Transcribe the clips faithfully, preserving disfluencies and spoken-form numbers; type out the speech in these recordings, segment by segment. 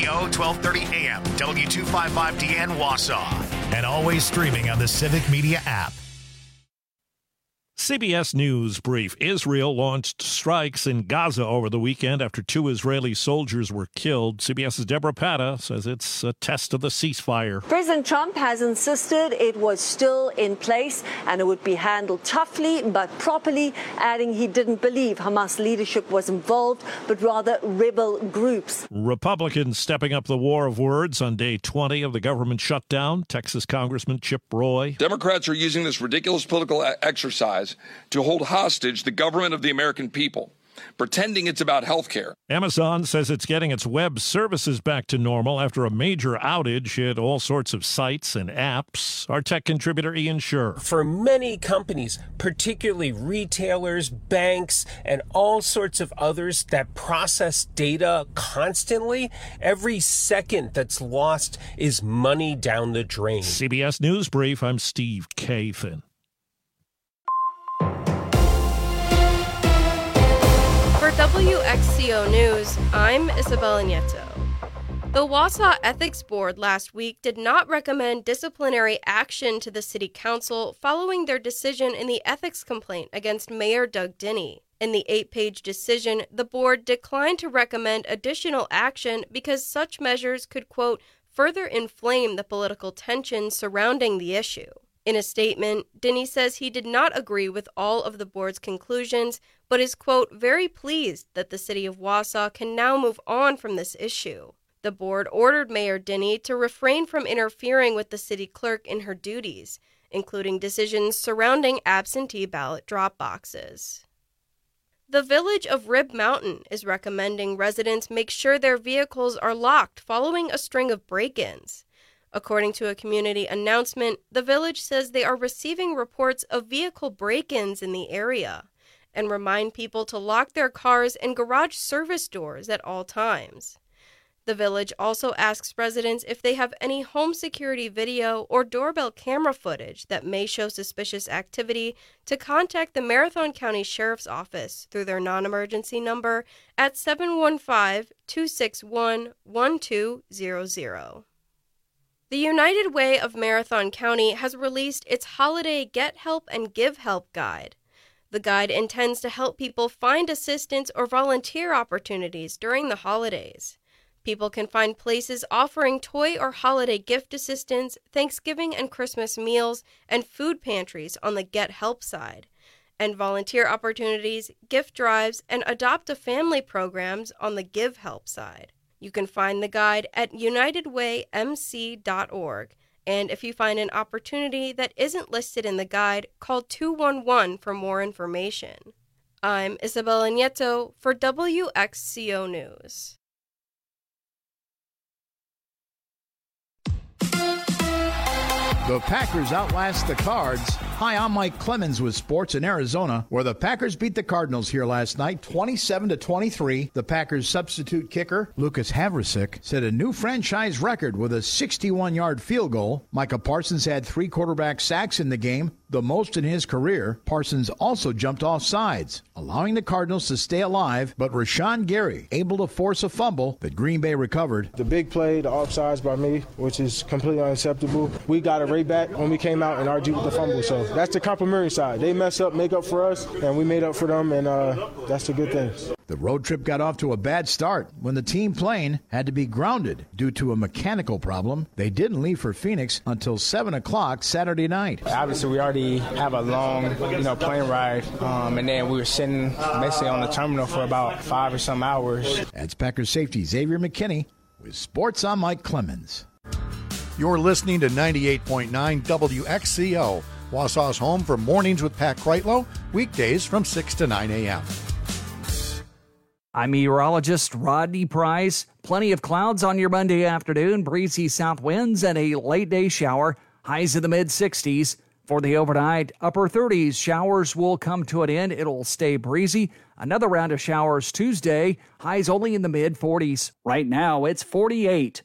Radio, twelve thirty A M, W two fifty-five D N Wausau. And always streaming on the Civic Media app. C B S News brief. Israel launched strikes in Gaza over the weekend after two Israeli soldiers were killed. CBS's Deborah Patta says it's a test of the ceasefire. President Trump has insisted it was still in place and it would be handled toughly but properly, adding he didn't believe Hamas leadership was involved, but rather rebel groups. Republicans stepping up the war of words on day twenty of the government shutdown. Texas Congressman Chip Roy. Democrats are using this ridiculous political exercise to hold hostage the government of the American people, pretending it's about health care. Amazon says it's getting its web services back to normal after a major outage hit all sorts of sites and apps. Our tech contributor Ian Scher. For many companies, particularly retailers, banks, and all sorts of others that process data constantly, every second that's lost is money down the drain. C B S News Brief, I'm Steve Kathan. For W X C O News, I'm Isabella Nieto. The Wausau Ethics Board last week did not recommend disciplinary action to the City Council following their decision in the ethics complaint against Mayor Doug Dinny. In the eight-page decision, the board declined to recommend additional action because such measures could, quote, further inflame the political tension surrounding the issue. In a statement, Dinny says he did not agree with all of the board's conclusions, but is, quote, very pleased that the city of Wausau can now move on from this issue. The board ordered Mayor Dinny to refrain from interfering with the city clerk in her duties, including decisions surrounding absentee ballot drop boxes. The village of Rib Mountain is recommending residents make sure their vehicles are locked following a string of break-ins. According to a community announcement, the village says they are receiving reports of vehicle break-ins in the area and remind people to lock their cars and garage service doors at all times. The village also asks residents if they have any home security video or doorbell camera footage that may show suspicious activity to contact the Marathon County Sheriff's Office through their non-emergency number at seven one five, two six one, one two zero zero. The United Way of Marathon County has released its Holiday Get Help and Give Help guide. The guide intends to help people find assistance or volunteer opportunities during the holidays. People can find places offering toy or holiday gift assistance, Thanksgiving and Christmas meals, and food pantries on the Get Help side, and volunteer opportunities, gift drives, and adopt a family programs on the Give Help side. You can find the guide at united way m c dot org, and if you find an opportunity that isn't listed in the guide, call two one one for more information. I'm Isabella Nieto for W X C O News. The Packers outlast the Cards. Hi, I'm Mike Clemens with sports in Arizona, where the Packers beat the Cardinals here last night, twenty-seven to twenty-three. The Packers' substitute kicker, Lucas Havrisik, set a new franchise record with a sixty-one-yard field goal. Micah Parsons had three quarterback sacks in the game, the most in his career. Parsons also jumped off sides, allowing the Cardinals to stay alive, but Rashawn Gary able to force a fumble that Green Bay recovered. The big play, the offsides by me, which is completely unacceptable. We got it right back when we came out and argued with the fumble, so that's the complimentary side. They mess up, make up for us, and we made up for them, and uh, that's the good thing. The road trip got off to a bad start when the team plane had to be grounded due to a mechanical problem. They didn't leave for Phoenix until seven o'clock Saturday night. Obviously, we already have a long, you know, plane ride, um, and then we were sitting basically on the terminal for about five or some hours. That's Packers safety Xavier McKinney with Sports. I'm Mike Clemens. You're listening to ninety-eight point nine W X C O, Wausau's home for Mornings with Pat Kreitlow, weekdays from six to nine a.m. I'm meteorologist Rodney Price. Plenty of clouds on your Monday afternoon, breezy south winds, and a late-day shower. Highs in the mid-sixties. For the overnight, upper thirties, showers will come to an end. It'll stay breezy. Another round of showers Tuesday. Highs only in the mid-forties. Right now, it's forty-eight.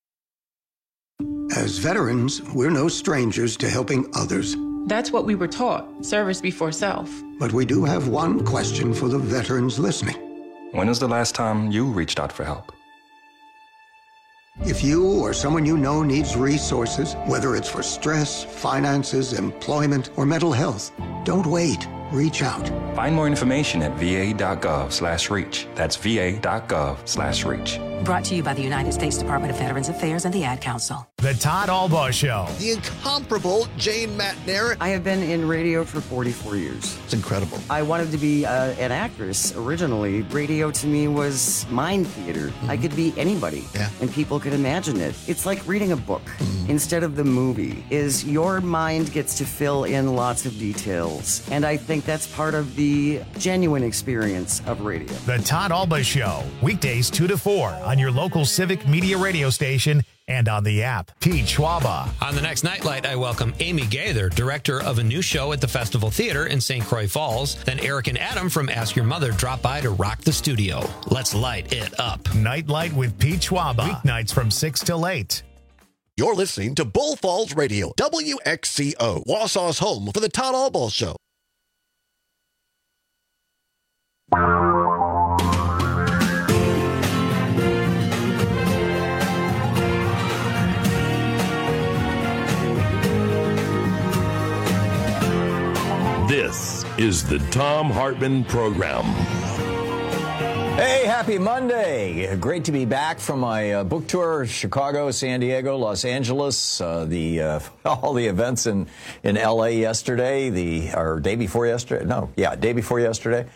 As veterans, we're no strangers to helping others. That's what we were taught, service before self. But we do have one question for the veterans listening. When was the last time you reached out for help? If you or someone you know needs resources, whether it's for stress, finances, employment, or mental health, don't wait. Reach out. Find more information at va.gov slash reach. That's va.gov slash reach. Brought to you by the United States Department of Veterans Affairs and the Ad Council. The Todd Albaugh Show. The incomparable Jane Matner. I have been in radio for forty-four years. It's incredible. I wanted to be uh, an actress originally. Radio to me was mind theater. Mm-hmm. I could be anybody, yeah. and people could imagine it. It's like reading a book mm-hmm. instead of the movie. Is your mind gets to fill in lots of details, and I think that's part of the genuine experience of radio. The Todd Albaugh Show, weekdays two to four on your local Civic Media radio station and on the app. Pete Schwaba. On the next Nightlight, I welcome Amy Gaither, director of a new show at the Festival Theater in Saint Croix Falls. Then Eric and Adam from Ask Your Mother drop by to rock the studio. Let's light it up. Nightlight with Pete Schwaba. Weeknights from six till eight. You're listening to Bull Falls Radio, W X C O, Wausau's home for the Todd Albaugh Show. This is the Thom Hartmann Program. Hey, happy Monday. Great to be back from my uh, book tour, Chicago, San Diego, Los Angeles, uh, the uh, all the events in, in L A yesterday, the or day before yesterday. No, yeah, day before yesterday.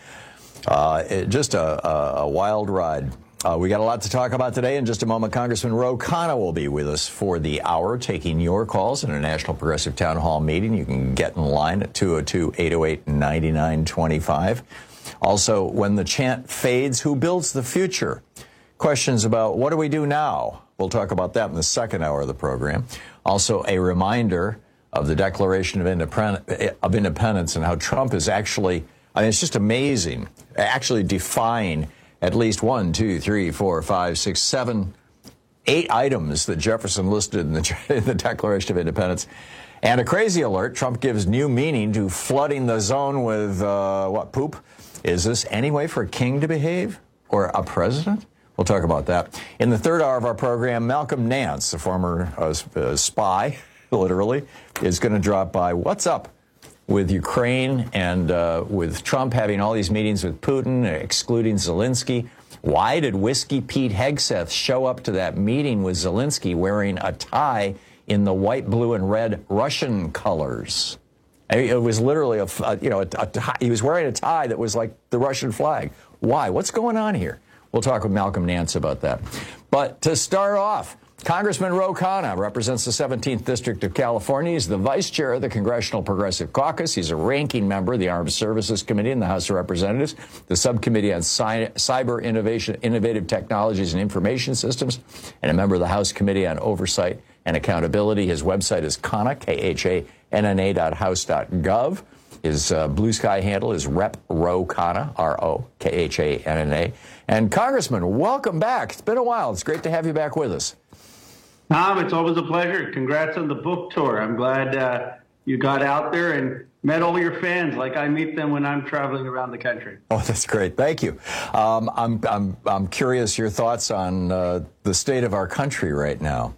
Uh, it, just a, a, a wild ride. Uh, we got a lot to talk about today. In just a moment, Congressman Ro Khanna will be with us for the hour, taking your calls in a National Progressive Town Hall meeting. You can get in line at two oh two, eight oh eight, nine nine two five. Also, when the chant fades, who builds the future? Questions about what do we do now? We'll talk about that in the second hour of the program. Also, a reminder of the Declaration of Independence, of Independence and how Trump is actually, I mean, it's just amazing, actually defying at least one, two, three, four, five, six, seven, eight items that Jefferson listed in the, in the Declaration of Independence. And a crazy alert, Trump gives new meaning to flooding the zone with, uh, what, poop? Is this any way for a king to behave? Or a president? We'll talk about that. In the third hour of our program, Malcolm Nance, the former uh, uh, spy, literally, is going to drop by. What's up with Ukraine and uh, with Trump having all these meetings with Putin, excluding Zelensky? Why did Whiskey Pete Hegseth show up to that meeting with Zelensky wearing a tie in the white, blue, and red Russian colors? It was literally a, a you know, a, a tie. He was wearing a tie that was like the Russian flag. Why? What's going on here? We'll talk with Malcolm Nance about that. But to start off, Congressman Ro Khanna represents the seventeenth District of California. He's the vice chair of the Congressional Progressive Caucus. He's a ranking member of the Armed Services Committee in the House of Representatives, the Subcommittee on Cy- Cyber Innovation, Innovative Technologies and Information Systems, and a member of the House Committee on Oversight and Accountability. His website is Khanna, K H A N N A dot house dot gov. His uh, Blue Sky handle is Rep Ro Khanna, R O K H A N N A. And Congressman, welcome back. It's been a while. It's great to have you back with us. Tom, it's always a pleasure. Congrats on the book tour. I'm glad uh, you got out there and met all your fans like I meet them when I'm traveling around the country. Oh, that's great. Thank you. Um, I'm, I'm, I'm curious your thoughts on uh, the state of our country right now.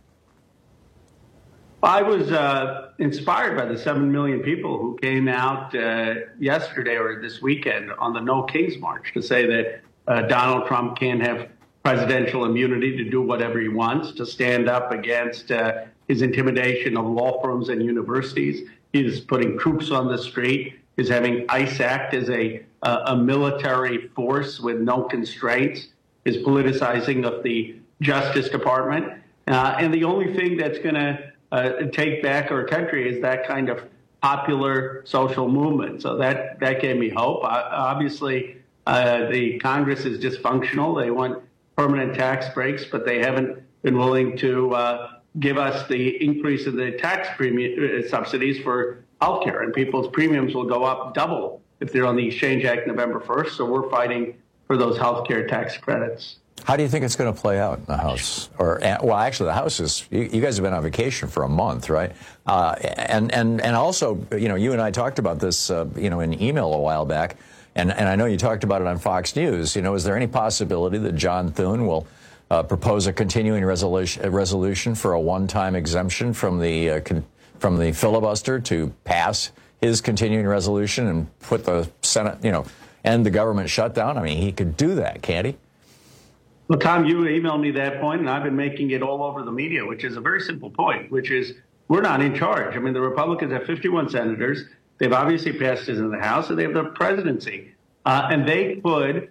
I was uh, inspired by the seven million people who came out uh, yesterday or this weekend on the No Kings March to say that uh, Donald Trump can't have presidential immunity to do whatever he wants, to stand up against uh, his intimidation of law firms and universities. He's putting troops on the street. He's having ICE act as a, uh, a military force with no constraints. His politicizing of the Justice Department. Uh, and the only thing that's going to uh, take back our country is that kind of popular social movement. So that, that gave me hope. Uh, obviously, uh, the Congress is dysfunctional. They want permanent tax breaks, but they haven't been willing to uh, give us the increase in the tax premium uh, subsidies for healthcare, and people's premiums will go up double if they're on the Exchange Act November first. So we're fighting for those healthcare tax credits. How do you think it's going to play out in the House? Or, well, actually, the House is, you, you guys have been on vacation for a month, right? Uh, and, and, and also, you know, you and I talked about this, uh, you know, in email a while back. And, and I know you talked about it on Fox News. You know, is there any possibility that John Thune will uh, propose a continuing resolution, a resolution for a one-time exemption from the uh, con- from the filibuster to pass his continuing resolution and put the Senate, you know, end the government shutdown? I mean, he could do that, can't he? Well, Tom, you emailed me that point, and I've been making it all over the media, which is a very simple point, which is we're not in charge. I mean, the Republicans have fifty-one senators. They've obviously passed it in the House, and they have the presidency. Uh, and they could,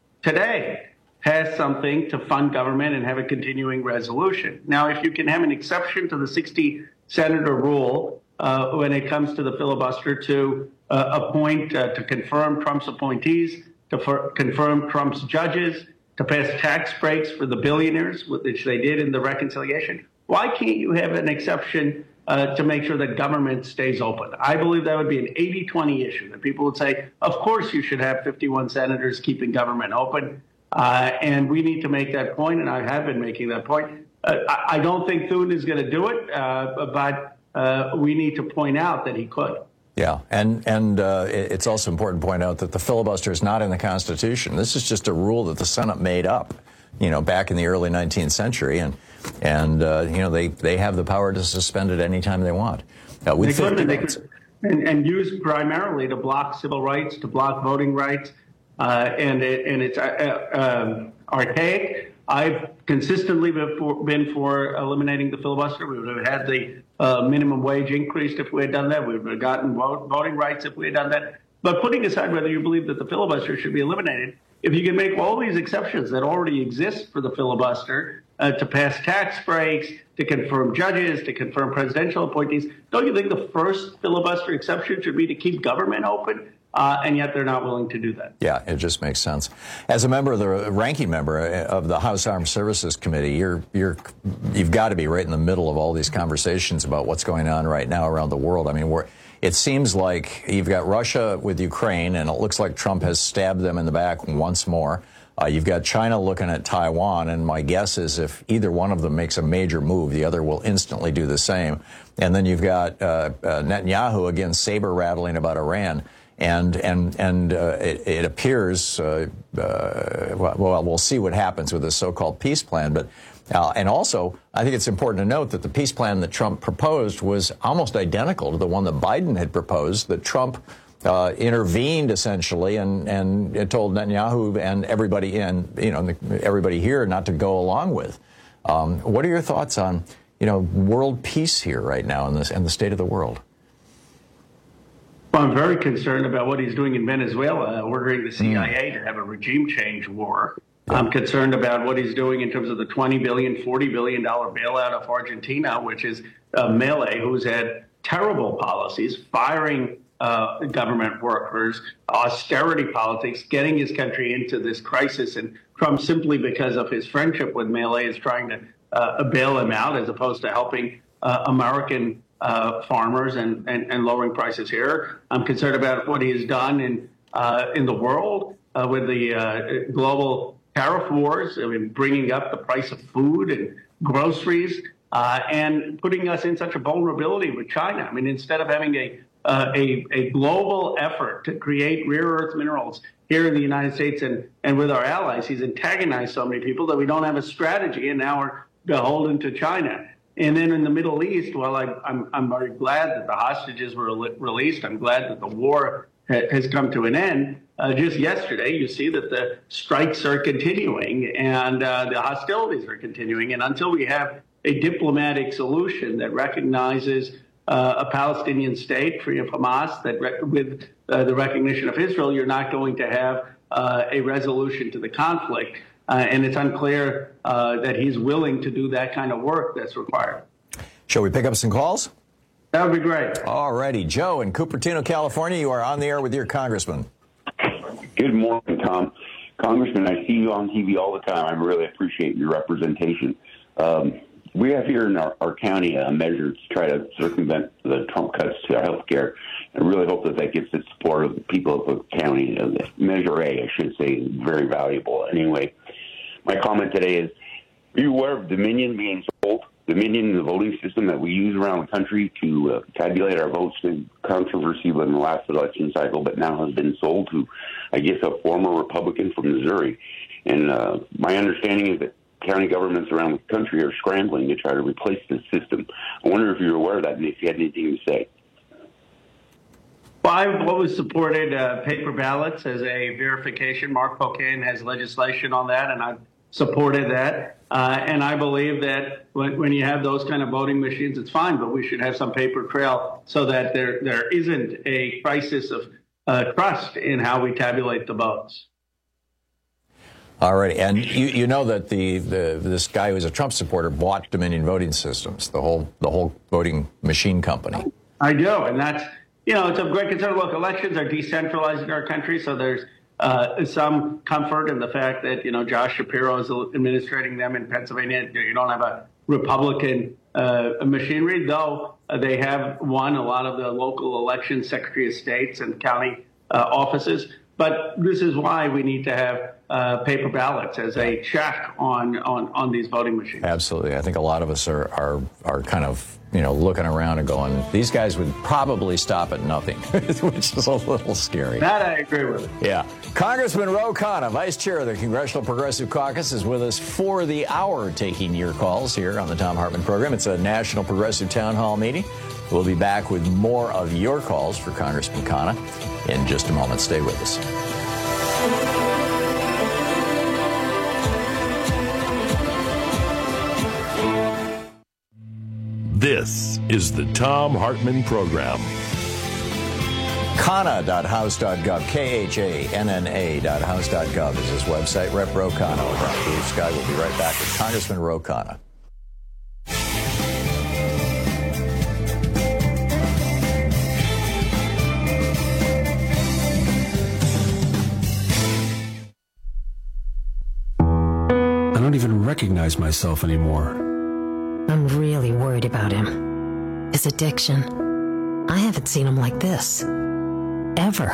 today, pass something to fund government and have a continuing resolution. Now, if you can have an exception to the sixty-senator rule uh, when it comes to the filibuster to uh, appoint, uh, to confirm Trump's appointees, to for, confirm Trump's judges, to pass tax breaks for the billionaires, which they did in the reconciliation, why can't you have an exception uh, to make sure that government stays open? I believe that would be an eighty twenty issue, that people would say, of course you should have fifty-one senators keeping government open. Uh, and we need to make that point, and I have been making that point. Uh, I, I don't think Thune is going to do it, uh, but uh, we need to point out that he could. Yeah, and and uh, it's also important to point out that the filibuster is not in the Constitution. This is just a rule that the Senate made up, you know, back in the early nineteenth century, and and uh, you know they they have the power to suspend it anytime they want. Uh, they could, and, they could and, and use primarily to block civil rights, to block voting rights, uh, and it, and it's uh, um, archaic. I've consistently been for, been for eliminating the filibuster. We would have had the uh, minimum wage increased if we had done that. We would have gotten vote, voting rights if we had done that. But putting aside whether you believe that the filibuster should be eliminated, if you can make all these exceptions that already exist for the filibuster uh, to pass tax breaks, to confirm judges, to confirm presidential appointees, don't you think the first filibuster exception should be to keep government open? Uh, and yet they're not willing to do that. Yeah, it just makes sense. As a member of the ranking member of the House Armed Services Committee, you're you're you've got to be right in the middle of all these conversations about what's going on right now around the world. I mean, we're, it seems like you've got Russia with Ukraine, and it looks like Trump has stabbed them in the back once more. Uh, you've got China looking at Taiwan, and my guess is if either one of them makes a major move, the other will instantly do the same. And then you've got uh, uh, Netanyahu again saber rattling about Iran. And and and uh, it, it appears, uh, uh, well, we'll see what happens with this so-called peace plan. But uh, and also, I think it's important to note that the peace plan that Trump proposed was almost identical to the one that Biden had proposed. That Trump uh, intervened essentially and and told Netanyahu and everybody in you know everybody here not to go along with. Um, what are your thoughts on you know world peace here right now in this and the state of the world? Well, I'm very concerned about what he's doing in Venezuela, ordering the C I A to have a regime change war. Yeah. I'm concerned about what he's doing in terms of the twenty billion dollars, forty billion dollars bailout of Argentina, which is uh, Milei, who's had terrible policies, firing uh, government workers, austerity politics, getting his country into this crisis. And Trump, simply because of his friendship with Milei, is trying to uh, bail him out as opposed to helping uh, American Uh, farmers and, and, and lowering prices here. I'm concerned about what he has done in uh, in the world uh, with the uh, global tariff wars. I mean, bringing up the price of food and groceries uh, and putting us in such a vulnerability with China. I mean, instead of having a uh, a, a global effort to create rare earth minerals here in the United States and, and with our allies, he's antagonized so many people that we don't have a strategy, and now we're beholden to China. And then in the Middle East, well, I, I'm, I'm very glad that the hostages were released. I'm glad that the war ha- has come to an end. Uh, just yesterday, you see that the strikes are continuing and uh, the hostilities are continuing. And until we have a diplomatic solution that recognizes uh, a Palestinian state free of Hamas, that re- with uh, the recognition of Israel, you're not going to have uh, a resolution to the conflict. Uh, and it's unclear uh, that he's willing to do that kind of work that's required. Shall we pick up some calls? That would be great. All righty. Joe in Cupertino, California, you are on the air with your congressman. Good morning, Tom. Congressman, I see you on T V all the time. I really appreciate your representation. Um, we have here in our, our county a measure to try to circumvent the Trump cuts to health care. I really hope that that gets the support of the people of the county. Uh, Measure A, I should say, is very valuable. Anyway, my comment today is, are you aware of Dominion being sold? Dominion, the voting system that we use around the country to uh, tabulate our votes, big controversy in the last election cycle, but now has been sold to, I guess, a former Republican from Missouri. And uh, my understanding is that county governments around the country are scrambling to try to replace this system. I wonder if you're aware of that and if you had anything to say. Well, I've always supported uh, paper ballots as a verification. Mark Pocan has legislation on that, and I've supported that. Uh, and I believe that when, when you have those kind of voting machines, it's fine, but we should have some paper trail so that there there isn't a crisis of uh, trust in how we tabulate the votes. All right, and you, you know that the, the this guy who's a Trump supporter bought Dominion Voting Systems, the whole the whole voting machine company. I do, and that's, you know, it's of great concern. Look, elections are decentralized in our country, so there's uh, some comfort in the fact that, you know, Josh Shapiro is administrating them in Pennsylvania. You don't have a Republican uh, machinery, though uh, they have won a lot of the local elections, Secretary of States and county uh, offices. But this is why we need to have uh, paper ballots as a check on, on, on these voting machines. Absolutely. I think a lot of us are, are, are kind of, you know, looking around and going, these guys would probably stop at nothing, which is a little scary. That I agree with. Yeah. Congressman Ro Khanna, Vice Chair of the Congressional Progressive Caucus, is with us for the hour, taking your calls here on the Thom Hartmann program. It's a National Progressive Town Hall meeting. We'll be back with more of your calls for Congressman Khanna in just a moment. Stay with us. This is the Thom Hartmann Program. Khanna dot house dot gov, K H A N N A dot house dot gov is his website. Rep Ro Khanna over on Blue Sky. We'll be right back with Congressman Ro Khanna. I don't even recognize myself anymore. I'm really worried about him. His addiction. I haven't seen him like this. Ever.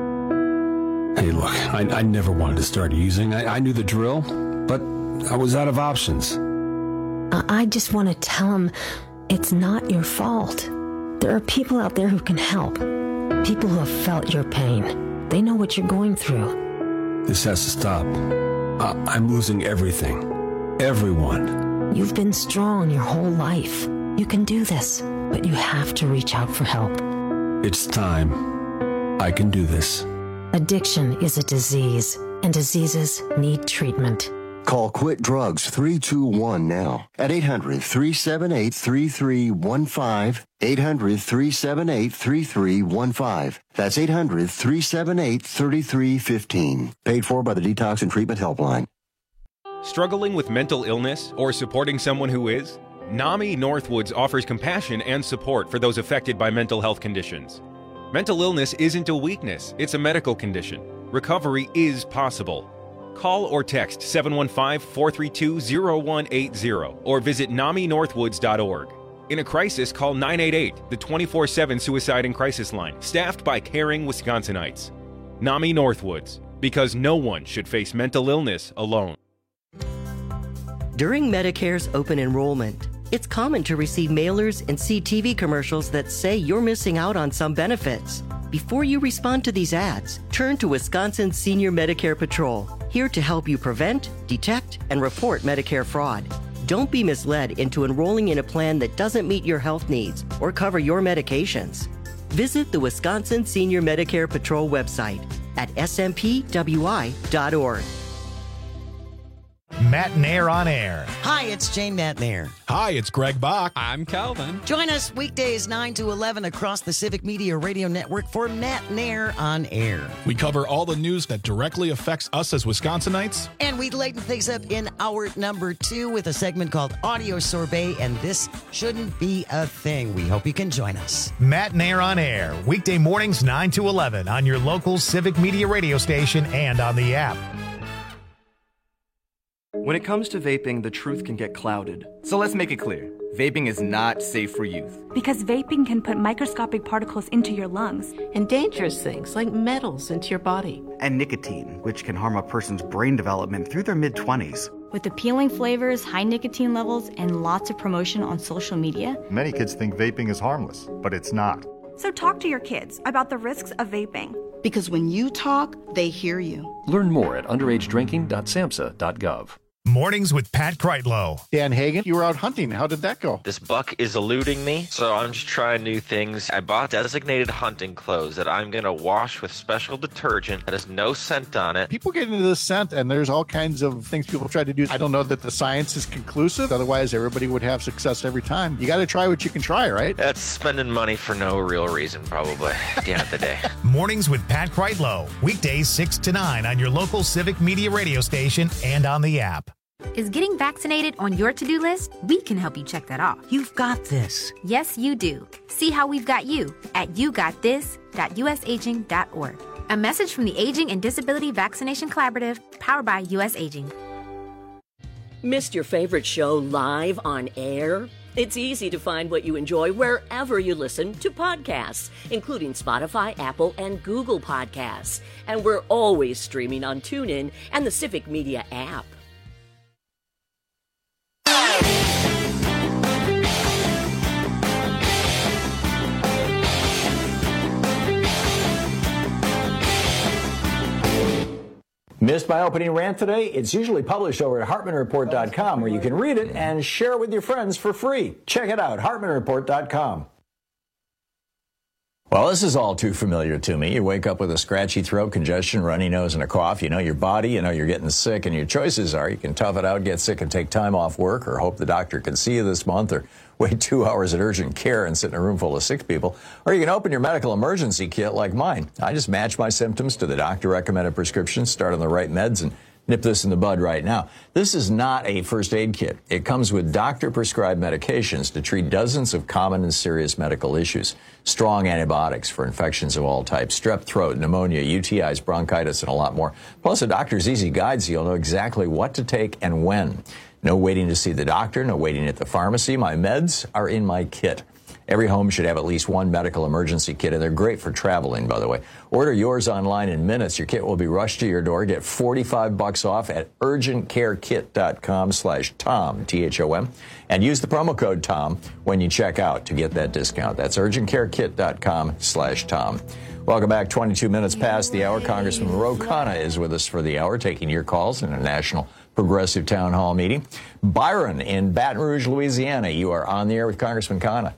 Hey, look, I, I never wanted to start using. I, I knew the drill, but I was out of options. I, I just want to tell him it's not your fault. There are people out there who can help. People who have felt your pain. They know what you're going through. This has to stop. I, I'm losing everything. Everyone. You've been strong your whole life. You can do this, but you have to reach out for help. It's time. I can do this. Addiction is a disease, and diseases need treatment. Call Quit Drugs three two one now at eight hundred, three seven eight, three three one five, eight hundred, three seven eight, three three one five. That's eight hundred, three seven eight, three three one five. Paid for by the Detox and Treatment Helpline. Struggling with mental illness or supporting someone who is? NAMI Northwoods offers compassion and support for those affected by mental health conditions. Mental illness isn't a weakness, it's a medical condition. Recovery is possible. Call or text seven one five, four three two, zero one eight zero or visit nami northwoods dot org. In a crisis, call nine eight eight, the twenty-four seven Suicide and Crisis Line, staffed by caring Wisconsinites. NAMI Northwoods, because no one should face mental illness alone. During Medicare's open enrollment, it's common to receive mailers and see T V commercials that say you're missing out on some benefits. Before you respond to these ads, turn to Wisconsin Senior Medicare Patrol, here to help you prevent, detect, and report Medicare fraud. Don't be misled into enrolling in a plan that doesn't meet your health needs or cover your medications. Visit the Wisconsin Senior Medicare Patrol website at s m p w i dot org. Matt Nair on air. Hi, it's Jane Matt Nair. Hi, it's Greg Bach. I'm Calvin. Join us weekdays nine to eleven across the Civic Media Radio Network for Matt Nair on air. We cover all the news that directly affects us as Wisconsinites. And we lighten things up in hour number two with a segment called Audio Sorbet, and this shouldn't be a thing. We hope you can join us. Matt Nair on air, weekday mornings nine to eleven on your local Civic Media radio station and on the app. When it comes to vaping, the truth can get clouded. So let's make it clear. Vaping is not safe for youth. Because vaping can put microscopic particles into your lungs. And dangerous things like metals into your body. And nicotine, which can harm a person's brain development through their mid-twenties. With appealing flavors, high nicotine levels, and lots of promotion on social media. Many kids think vaping is harmless, but it's not. So talk to your kids about the risks of vaping. Because when you talk, they hear you. Learn more at underage drinking dot samhsa dot gov. Mornings with Pat Kreitlow. Dan Hagan, you were out hunting. How did that go? This buck is eluding me, so I'm just trying new things. I bought designated hunting clothes that I'm going to wash with special detergent that has no scent on it. People get into the scent, and there's all kinds of things people try to do. I don't know that the science is conclusive. Otherwise, everybody would have success every time. You got to try what you can try, right? That's spending money for no real reason, probably, at the end of the day. Mornings with Pat Kreitlow. Weekdays six to nine on your local Civic Media radio station and on the app. Is getting vaccinated on your to-do list? We can help you check that off. You've got this. Yes, you do. See how we've got you at you got this dot u s aging dot org. A message from the Aging and Disability Vaccination Collaborative, powered by U S Aging. Missed your favorite show live on air? It's easy to find what you enjoy wherever you listen to podcasts, including Spotify, Apple, and Google Podcasts. And we're always streaming on TuneIn and the Civic Media app. Missed my opening rant today? It's usually published over at hartman report dot com, where you can read it and share it with your friends for free. Check it out, hartman report dot com. Well, this is all too familiar to me. You wake up with a scratchy throat, congestion, runny nose, and a cough. You know your body, you know you're getting sick, and your choices are you can tough it out, get sick, and take time off work, or hope the doctor can see you this month, or wait two hours at urgent care and sit in a room full of sick people, or you can open your medical emergency kit like mine. I just match my symptoms to the doctor-recommended prescription, start on the right meds, and nip this in the bud right now. This is not a first aid kit. It comes with doctor-prescribed medications to treat dozens of common and serious medical issues. Strong antibiotics for infections of all types, strep throat, pneumonia, U T Is, bronchitis, and a lot more. Plus a doctor's easy guide so you'll know exactly what to take and when. No waiting to see the doctor, no waiting at the pharmacy. My meds are in my kit. Every home should have at least one medical emergency kit, and they're great for traveling, by the way. Order yours online in minutes. Your kit will be rushed to your door. Get forty-five bucks off at urgent care kit dot com slash Tom, T H O M, and use the promo code Tom when you check out to get that discount. That's urgent care kit dot com slash Tom. Welcome back. twenty-two minutes past the hour. Congressman Ro Khanna is with us for the hour, taking your calls in a national progressive town hall meeting. Byron in Baton Rouge, Louisiana, you are on the air with Congressman Khanna.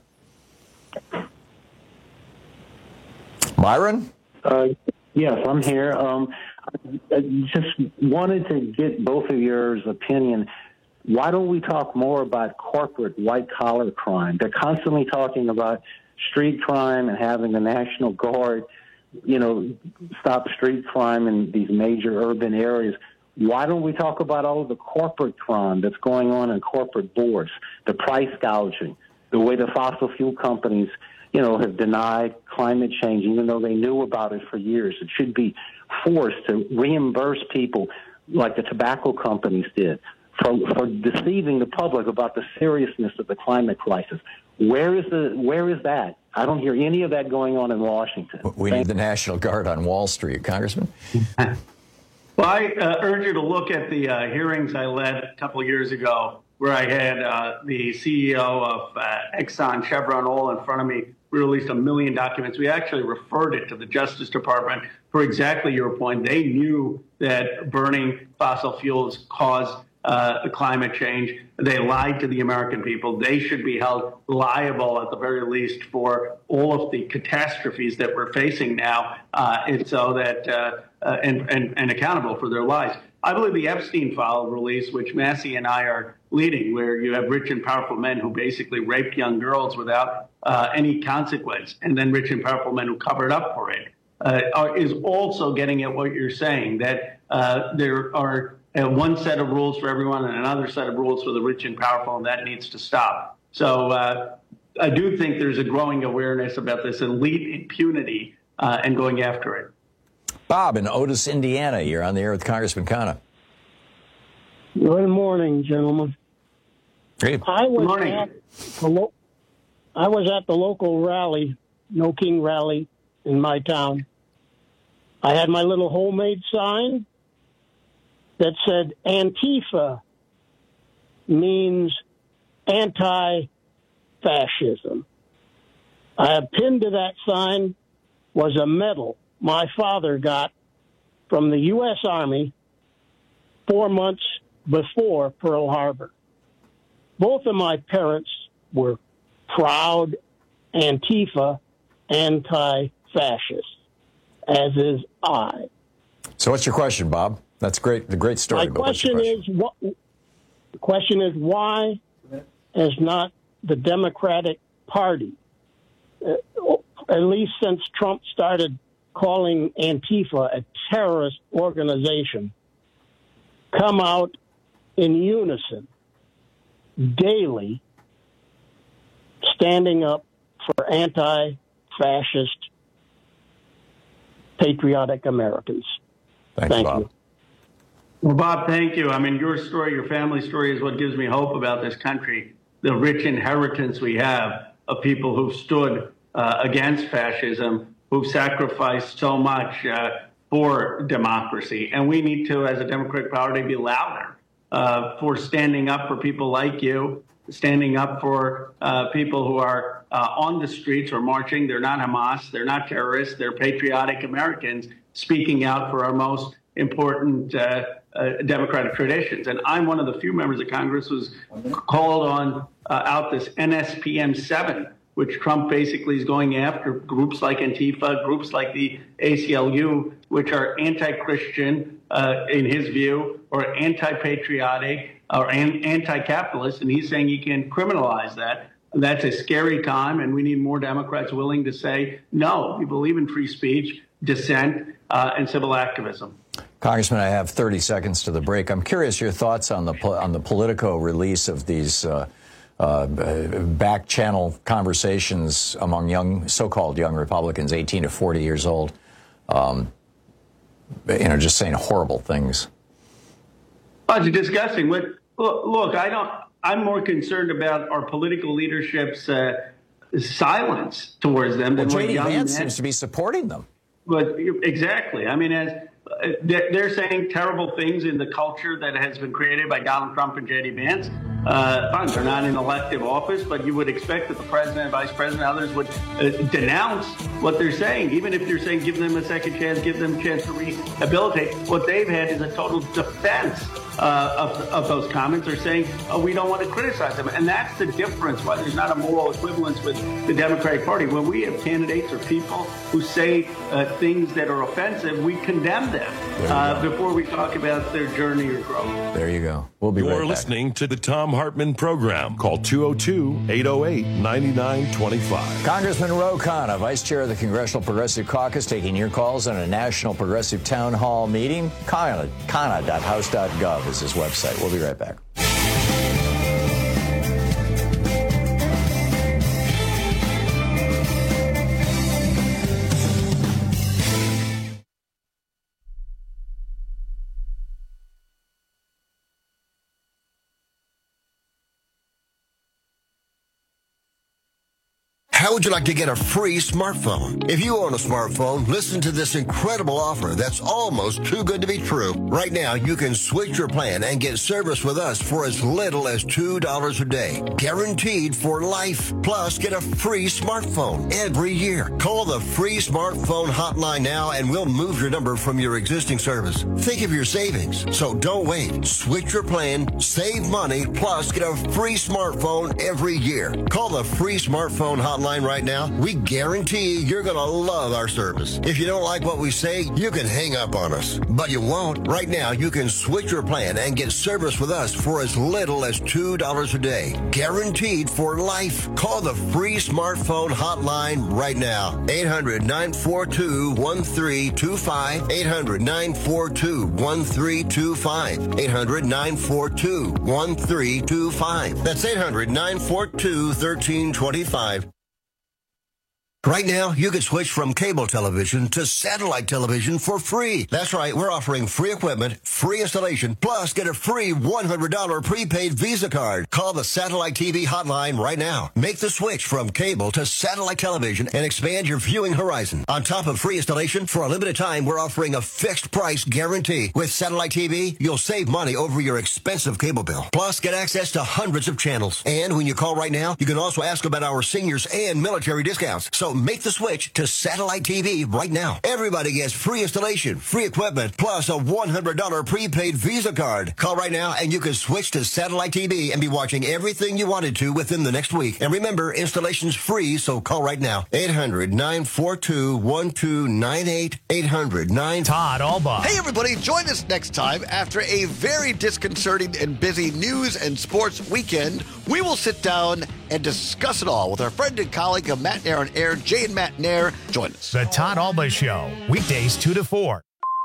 Byron? Uh, yes, I'm here. Um, I just wanted to get both of yours opinion. Why don't we talk more about corporate white-collar crime? They're constantly talking about street crime and having the National Guard, you know, stop street crime in these major urban areas. Why don't we talk about all of the corporate crime that's going on in corporate boards, the price gouging, the way the fossil fuel companies, you know, have denied climate change, even though they knew about it for years. It should be forced to reimburse people like the tobacco companies did for, for deceiving the public about the seriousness of the climate crisis. Where is the where is that? I don't hear any of that going on in Washington. We Thank need the National Guard on Wall Street, Congressman. Well, I uh, urge you to look at the uh, hearings I led a couple of years ago, where I had uh, the C E O of uh, Exxon, Chevron all in front of me. We released a million documents. We actually referred it to the Justice Department for exactly your point. They knew that burning fossil fuels caused uh, climate change. They lied to the American people. They should be held liable at the very least for all of the catastrophes that we're facing now, uh, and so that uh, uh, and, and, and accountable for their lies. I believe the Epstein file release, which Massey and I are leading, where you have rich and powerful men who basically raped young girls without uh, any consequence, and then rich and powerful men who covered up for it, uh, are, is also getting at what you're saying, that uh, there are uh, one set of rules for everyone and another set of rules for the rich and powerful, and that needs to stop. So uh, I do think there's a growing awareness about this elite impunity uh, and going after it. Bob in Otis, Indiana, you're on the air with Congressman Khanna. Good morning, gentlemen. Hey. I was Good morning. at the lo- I was at the local rally, No King rally in my town. I had my little homemade sign that said Antifa means anti-fascism. I had pinned to that sign was a medal my father got from the U S Army four months before Pearl Harbor. Both of my parents were proud Antifa anti-fascists, as is I. So what's your question, Bob? That's great. The great story. My but what's your question, question is, what, the question is, why has not the Democratic Party, uh, at least since Trump started calling Antifa a terrorist organization, come out in unison daily, standing up for anti-fascist, patriotic Americans? Thanks, Thank Bob. you. Well, Bob, thank you. I mean, your story, your family story is what gives me hope about this country, the rich inheritance we have of people who've stood uh, against fascism, who've sacrificed so much uh, for democracy. And we need to, as a Democratic Party, be louder uh, for standing up for people like you, standing up for uh, people who are uh, on the streets or marching. They're not Hamas, they're not terrorists, they're patriotic Americans speaking out for our most important uh, uh, democratic traditions. And I'm one of the few members of Congress who's called on uh, out this N S P M seven, which Trump basically is going after groups like Antifa, groups like the A C L U, which are anti-Christian uh, in his view, or anti-patriotic, or an- anti-capitalist. And he's saying he can criminalize that. That's a scary time, and we need more Democrats willing to say, no, we believe in free speech, dissent, uh, and civil activism. Congressman, I have thirty seconds to the break. I'm curious your thoughts on the on the Politico release of these uh, uh, back channel conversations among young, so-called young Republicans, eighteen to forty years old, um, you know, just saying horrible things. Oh, it's disgusting. But look, look, I don't. I'm more concerned about our political leadership's uh, silence towards them Well, than what J D young Vance men- seems to be supporting them. But exactly. I mean, as uh, they're they're saying terrible things in the culture that has been created by Donald Trump and J D Vance. Uh, fine, they're not in elective office, but you would expect that the president, vice president, others would uh, denounce what they're saying, even if they're saying give them a second chance, give them a chance to rehabilitate. What they've had is a total defense uh, of, of those comments. They're saying, oh, we don't want to criticize them. And that's the difference, why there's not a moral equivalence with the Democratic Party. When we have candidates or people who say uh, things that are offensive, we condemn them uh, before we talk about their journey or growth. There you go. We'll be You're right back. listening to the Tom Hartman program. Call two oh two, eight oh eight, nine nine two five. Congressman Ro Khanna, Vice Chair of the Congressional Progressive Caucus, taking your calls on a National Progressive Town Hall meeting. Khanna dot house dot gov is his website. We'll be right back. How would you like to get a free smartphone? If you own a smartphone, listen to this incredible offer that's almost too good to be true. Right now, you can switch your plan and get service with us for as little as two dollars a day. Guaranteed for life. Plus, get a free smartphone every year. Call the free smartphone hotline now and we'll move your number from your existing service. Think of your savings. So don't wait. Switch your plan, save money, plus get a free smartphone every year. Call the free smartphone hotline right now. We guarantee you're going to love our service. If you don't like what we say, you can hang up on us. But you won't. Right now, you can switch your plan and get service with us for as little as two dollars a day. Guaranteed for life. Call the free smartphone hotline right now. eight hundred, nine four two, one three two five. eight hundred, nine four two, one three two five. eight hundred, nine four two, one three two five. That's eight hundred, nine four two, one three two five. Right now, you can switch from cable television to satellite television for free. That's right, we're offering free equipment, free installation, plus get a free one hundred dollars prepaid Visa card. Call the Satellite T V hotline right now. Make the switch from cable to satellite television and expand your viewing horizon. On top of free installation, for a limited time, we're offering a fixed price guarantee. With Satellite T V, you'll save money over your expensive cable bill. Plus, get access to hundreds of channels. And when you call right now, you can also ask about our seniors and military discounts. So make the switch to satellite T V right now. Everybody gets free installation, free equipment, plus a one hundred dollars prepaid Visa card. Call right now and you can switch to satellite T V and be watching everything you wanted to within the next week. And remember, installation's free, so call right now. eight hundred, nine four two, one two nine eight. eight hundred, nine Todd Alba. Hey, everybody, join us next time after a very disconcerting and busy news and sports weekend. We will sit down and discuss it all with our friend and colleague of Matt Nair on Air, Jay and Matt Nair. Join us. The Todd Alba Show, weekdays two to four.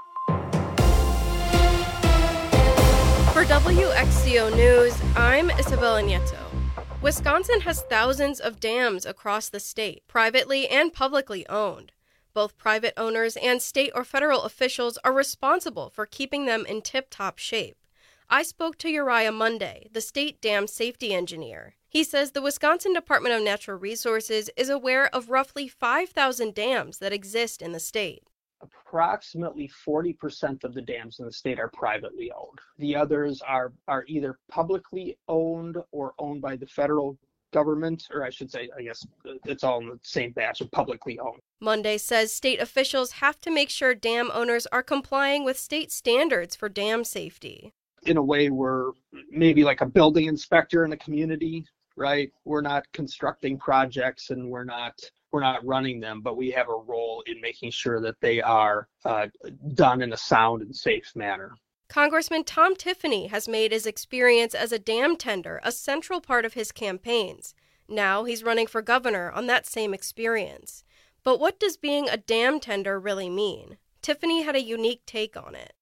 For W X C O News, I'm Isabella Nieto. Wisconsin has thousands of dams across the state, privately and publicly owned. Both private owners and state or federal officials are responsible for keeping them in tip-top shape. I spoke to Uriah Monday, the state dam safety engineer. He says the Wisconsin Department of Natural Resources is aware of roughly five thousand dams that exist in the state. Approximately forty percent of the dams in the state are privately owned. The others are, are either publicly owned or owned by the federal government, or I should say, I guess it's all in the same batch of publicly owned. Monday says state officials have to make sure dam owners are complying with state standards for dam safety. In a way, we're maybe like a building inspector in a community, right? We're not constructing projects and we're not we're not running them, but we have a role in making sure that they are uh, done in a sound and safe manner. Congressman Tom Tiffany has made his experience as a dam tender a central part of his campaigns. Now he's running for governor on that same experience. But what does being a dam tender really mean? Tiffany had a unique take on it.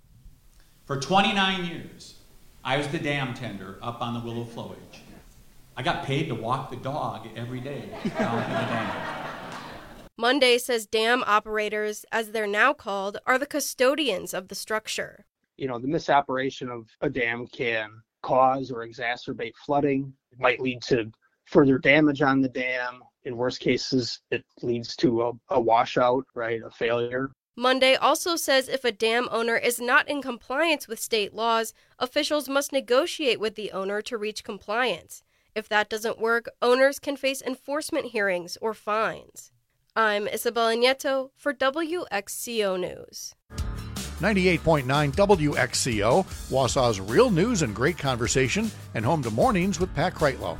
For twenty-nine years, I was the dam tender up on the Willow Flowage. I got paid to walk the dog every day down to the dam. Monday says dam operators, as they're now called, are the custodians of the structure. You know, the misoperation of a dam can cause or exacerbate flooding. It might lead to further damage on the dam. In worst cases, it leads to a, a washout, right, a failure. Monday also says if a dam owner is not in compliance with state laws, officials must negotiate with the owner to reach compliance. If that doesn't work, owners can face enforcement hearings or fines. I'm Isabella Nieto for W X C O News. ninety-eight point nine W X C O, Wausau's real news and great conversation, and home to mornings with Pat Kreitlow.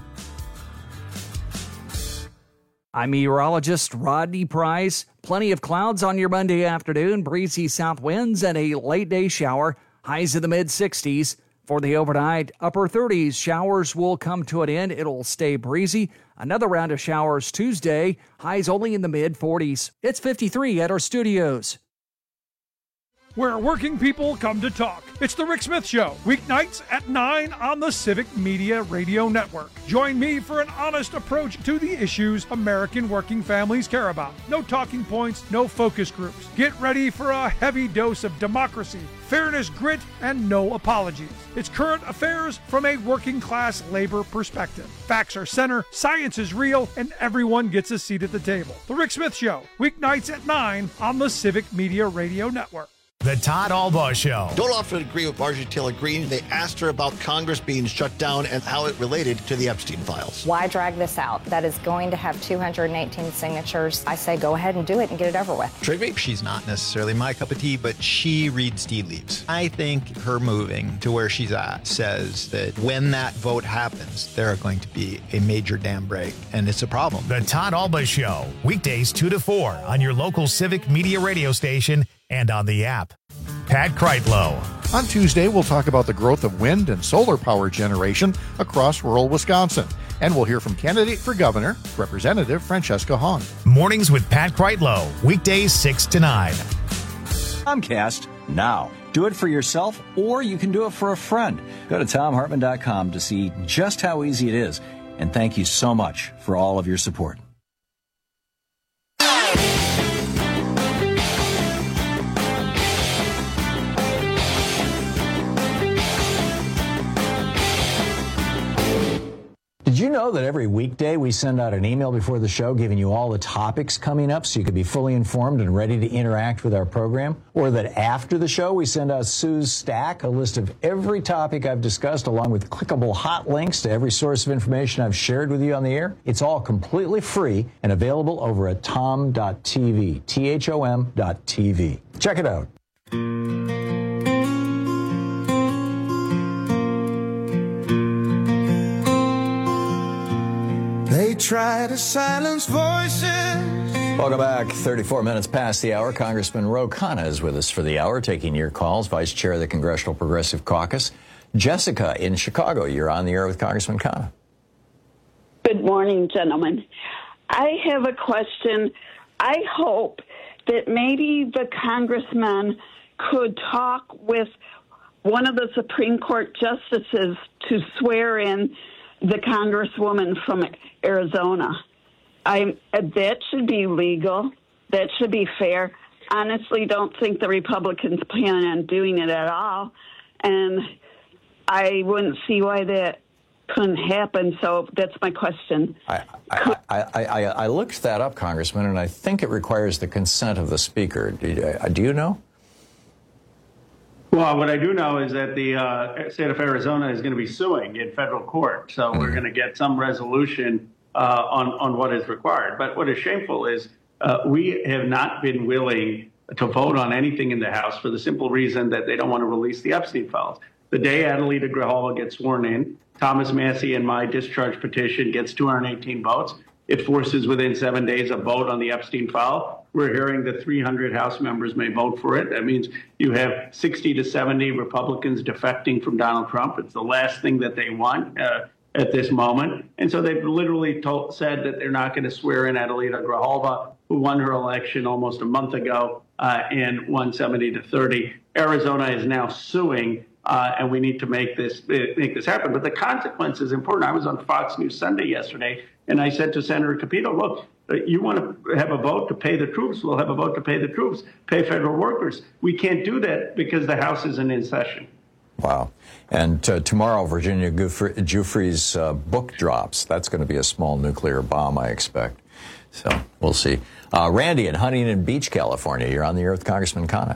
I'm meteorologist Rodney Price. Plenty of clouds on your Monday afternoon, breezy south winds, and a late day shower. Highs in the mid sixties. For the overnight, upper thirties, showers will come to an end. It'll stay breezy. Another round of showers Tuesday. Highs only in the mid forties. It's fifty-three at our studios. Where working people come to talk. It's The Rick Smith Show, weeknights at nine on the Civic Media Radio Network. Join me for an honest approach to the issues American working families care about. No talking points, no focus groups. Get ready for a heavy dose of democracy, fairness, grit, and no apologies. It's current affairs from a working class labor perspective. Facts are center, science is real, and everyone gets a seat at the table. The Rick Smith Show, weeknights at nine on the Civic Media Radio Network. The Todd Alba Show. Don't often agree with Marjorie Taylor Greene. They asked her about Congress being shut down and how it related to the Epstein files. Why drag this out? That is going to have two hundred eighteen signatures. I say go ahead and do it and get it over with. Trigby, she's not necessarily my cup of tea, but she reads tea leaves. I think her moving to where she's at says that when that vote happens, there are going to be a major dam break, and it's a problem. The Todd Alba Show, weekdays two to four on your local Civic Media radio station and on the app. Pat Kreitlow. On Tuesday, we'll talk about the growth of wind and solar power generation across rural Wisconsin. And we'll hear from candidate for governor, Representative Francesca Hahn. Mornings with Pat Kreitlow, weekdays six to nine. Comcast now. Do it for yourself, or you can do it for a friend. Go to tom hartman dot com to see just how easy it is. And thank you so much for all of your support. Did Did you know that every weekday we send out an email before the show giving you all the topics coming up so you could be fully informed and ready to interact with our program? Or that after the show we send out Sue's Stack, a list of every topic I've discussed along with clickable hot links to every source of information I've shared with you on the air? It's all completely free and available over at tom dot t v, T H O M dot T V. Check it out. They try to silence voices. Welcome back. thirty-four minutes past the hour. Congressman Ro Khanna is with us for the hour, taking your calls. Vice Chair of the Congressional Progressive Caucus. Jessica in Chicago, you're on the air with Congressman Khanna. Good morning, gentlemen. I have a question. I hope that maybe the congressman could talk with one of the Supreme Court justices to swear in the congresswoman from Arizona. I that should be legal. That should be fair. Honestly, don't think the Republicans plan on doing it at all, and I wouldn't see why that couldn't happen. So that's my question. I, I, I, I, I looked that up, Congressman, and I think it requires the consent of the Speaker. Do you, do you know? Well, what I do know is that the uh, state of Arizona is going to be suing in federal court. So mm-hmm. we're going to get some resolution uh, on, on what is required. But what is shameful is uh, we have not been willing to vote on anything in the House for the simple reason that they don't want to release the Epstein files. The day Adelita Grijalva gets sworn in, Thomas Massie and my discharge petition gets two hundred eighteen votes. It forces within seven days a vote on the Epstein file. We're hearing that three hundred House members may vote for it. That means you have sixty to seventy Republicans defecting from Donald Trump. It's the last thing that they want uh, at this moment. And so they've literally told, said that they're not going to swear in Adelita Grijalva, who won her election almost a month ago uh, and won seventy to thirty. Arizona is now suing. Uh, and we need to make this make this happen. But the consequence is important. I was on Fox News Sunday yesterday, and I said to Senator Capito, look, you want to have a vote to pay the troops, we'll have a vote to pay the troops, pay federal workers. We can't do that because the House isn't in session. Wow. And uh, tomorrow, Virginia Giuffre's uh, book drops. That's going to be a small nuclear bomb, I expect. So we'll see. Uh, Randy in Huntington Beach, California, you're on the air with Congressman Khanna.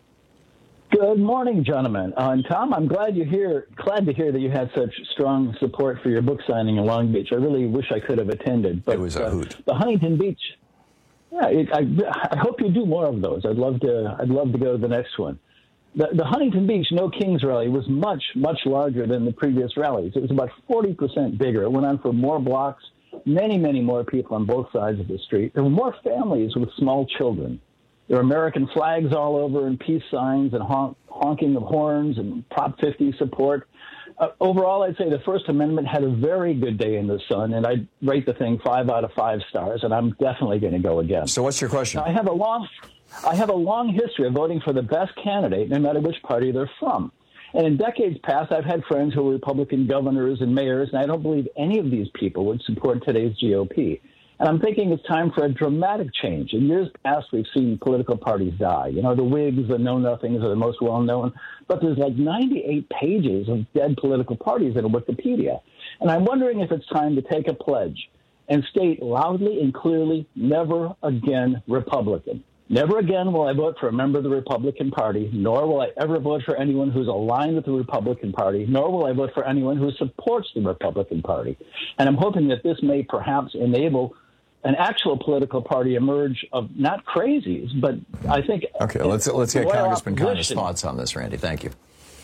Good morning, gentlemen. Uh, and Tom, I'm glad you hear, glad to hear that you had such strong support for your book signing in Long Beach. I really wish I could have attended. But, it was a uh, hoot. The Huntington Beach. Yeah, it, I, I hope you do more of those. I'd love to. I'd love to go to the next one. The, the Huntington Beach No Kings rally was much, much larger than the previous rallies. It was about forty percent bigger. It went on for more blocks. Many, many more people on both sides of the street. There were more families with small children. There were American flags all over and peace signs and honk, honking of horns and Prop fifty support. Uh, overall, I'd say the First Amendment had a very good day in the sun, and I'd rate the thing five out of five stars, and I'm definitely going to go again. So what's your question? Now, I have a long, I have a long history of voting for the best candidate, no matter which party they're from. And in decades past, I've had friends who were Republican governors and mayors, and I don't believe any of these people would support today's G O P. And I'm thinking it's time for a dramatic change. In years past, we've seen political parties die. You know, the Whigs, the Know-Nothings are the most well-known. But there's like ninety-eight pages of dead political parties in Wikipedia. And I'm wondering if it's time to take a pledge and state loudly and clearly, never again Republican. Never again will I vote for a member of the Republican Party, nor will I ever vote for anyone who's aligned with the Republican Party, nor will I vote for anyone who supports the Republican Party. And I'm hoping that this may perhaps enable an actual political party emerge of not crazies, but I think... Okay, let's let's get Congressman Khanna's thoughts on this, Randy. Thank you.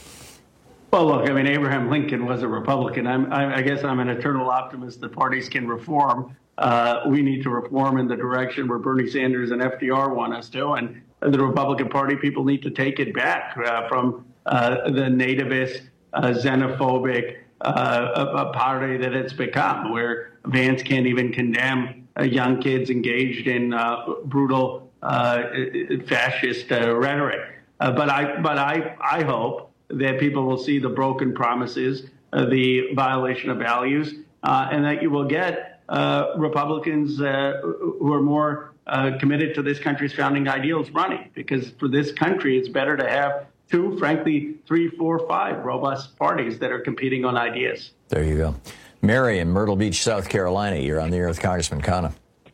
Well, look, I mean, Abraham Lincoln was a Republican. I'm, I, I guess I'm an eternal optimist that parties can reform. Uh, we need to reform in the direction where Bernie Sanders and F D R want us to, and the Republican Party, people need to take it back uh, from uh, the nativist, uh, xenophobic uh, a, a party that it's become, where Vance can't even condemn Uh, young kids engaged in uh, brutal uh, fascist uh, rhetoric. Uh, but I, but I, I hope that people will see the broken promises, uh, the violation of values, uh, and that you will get uh, Republicans uh, who are more uh, committed to this country's founding ideals running. Because for this country, it's better to have two, frankly, three, four, five robust parties that are competing on ideas. There you go. Mary in Myrtle Beach, South Carolina. You're on the air with Congressman Khanna.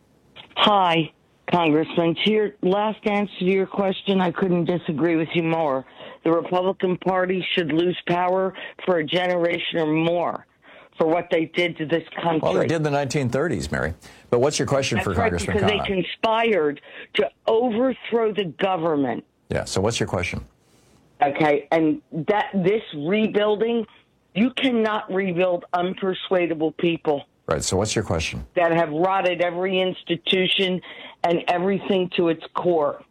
Hi, Congressman. To your last answer to your question, I couldn't disagree with you more. The Republican Party should lose power for a generation or more for what they did to this country. Well, they did in the nineteen thirties, Mary. But what's your question That's for right, Congressman because Khanna? they conspired to overthrow the government. Yeah, so what's your question? Okay, and that this rebuilding, you cannot rebuild unpersuadable people Right, so what's your question? that have rotted every institution and everything to its core.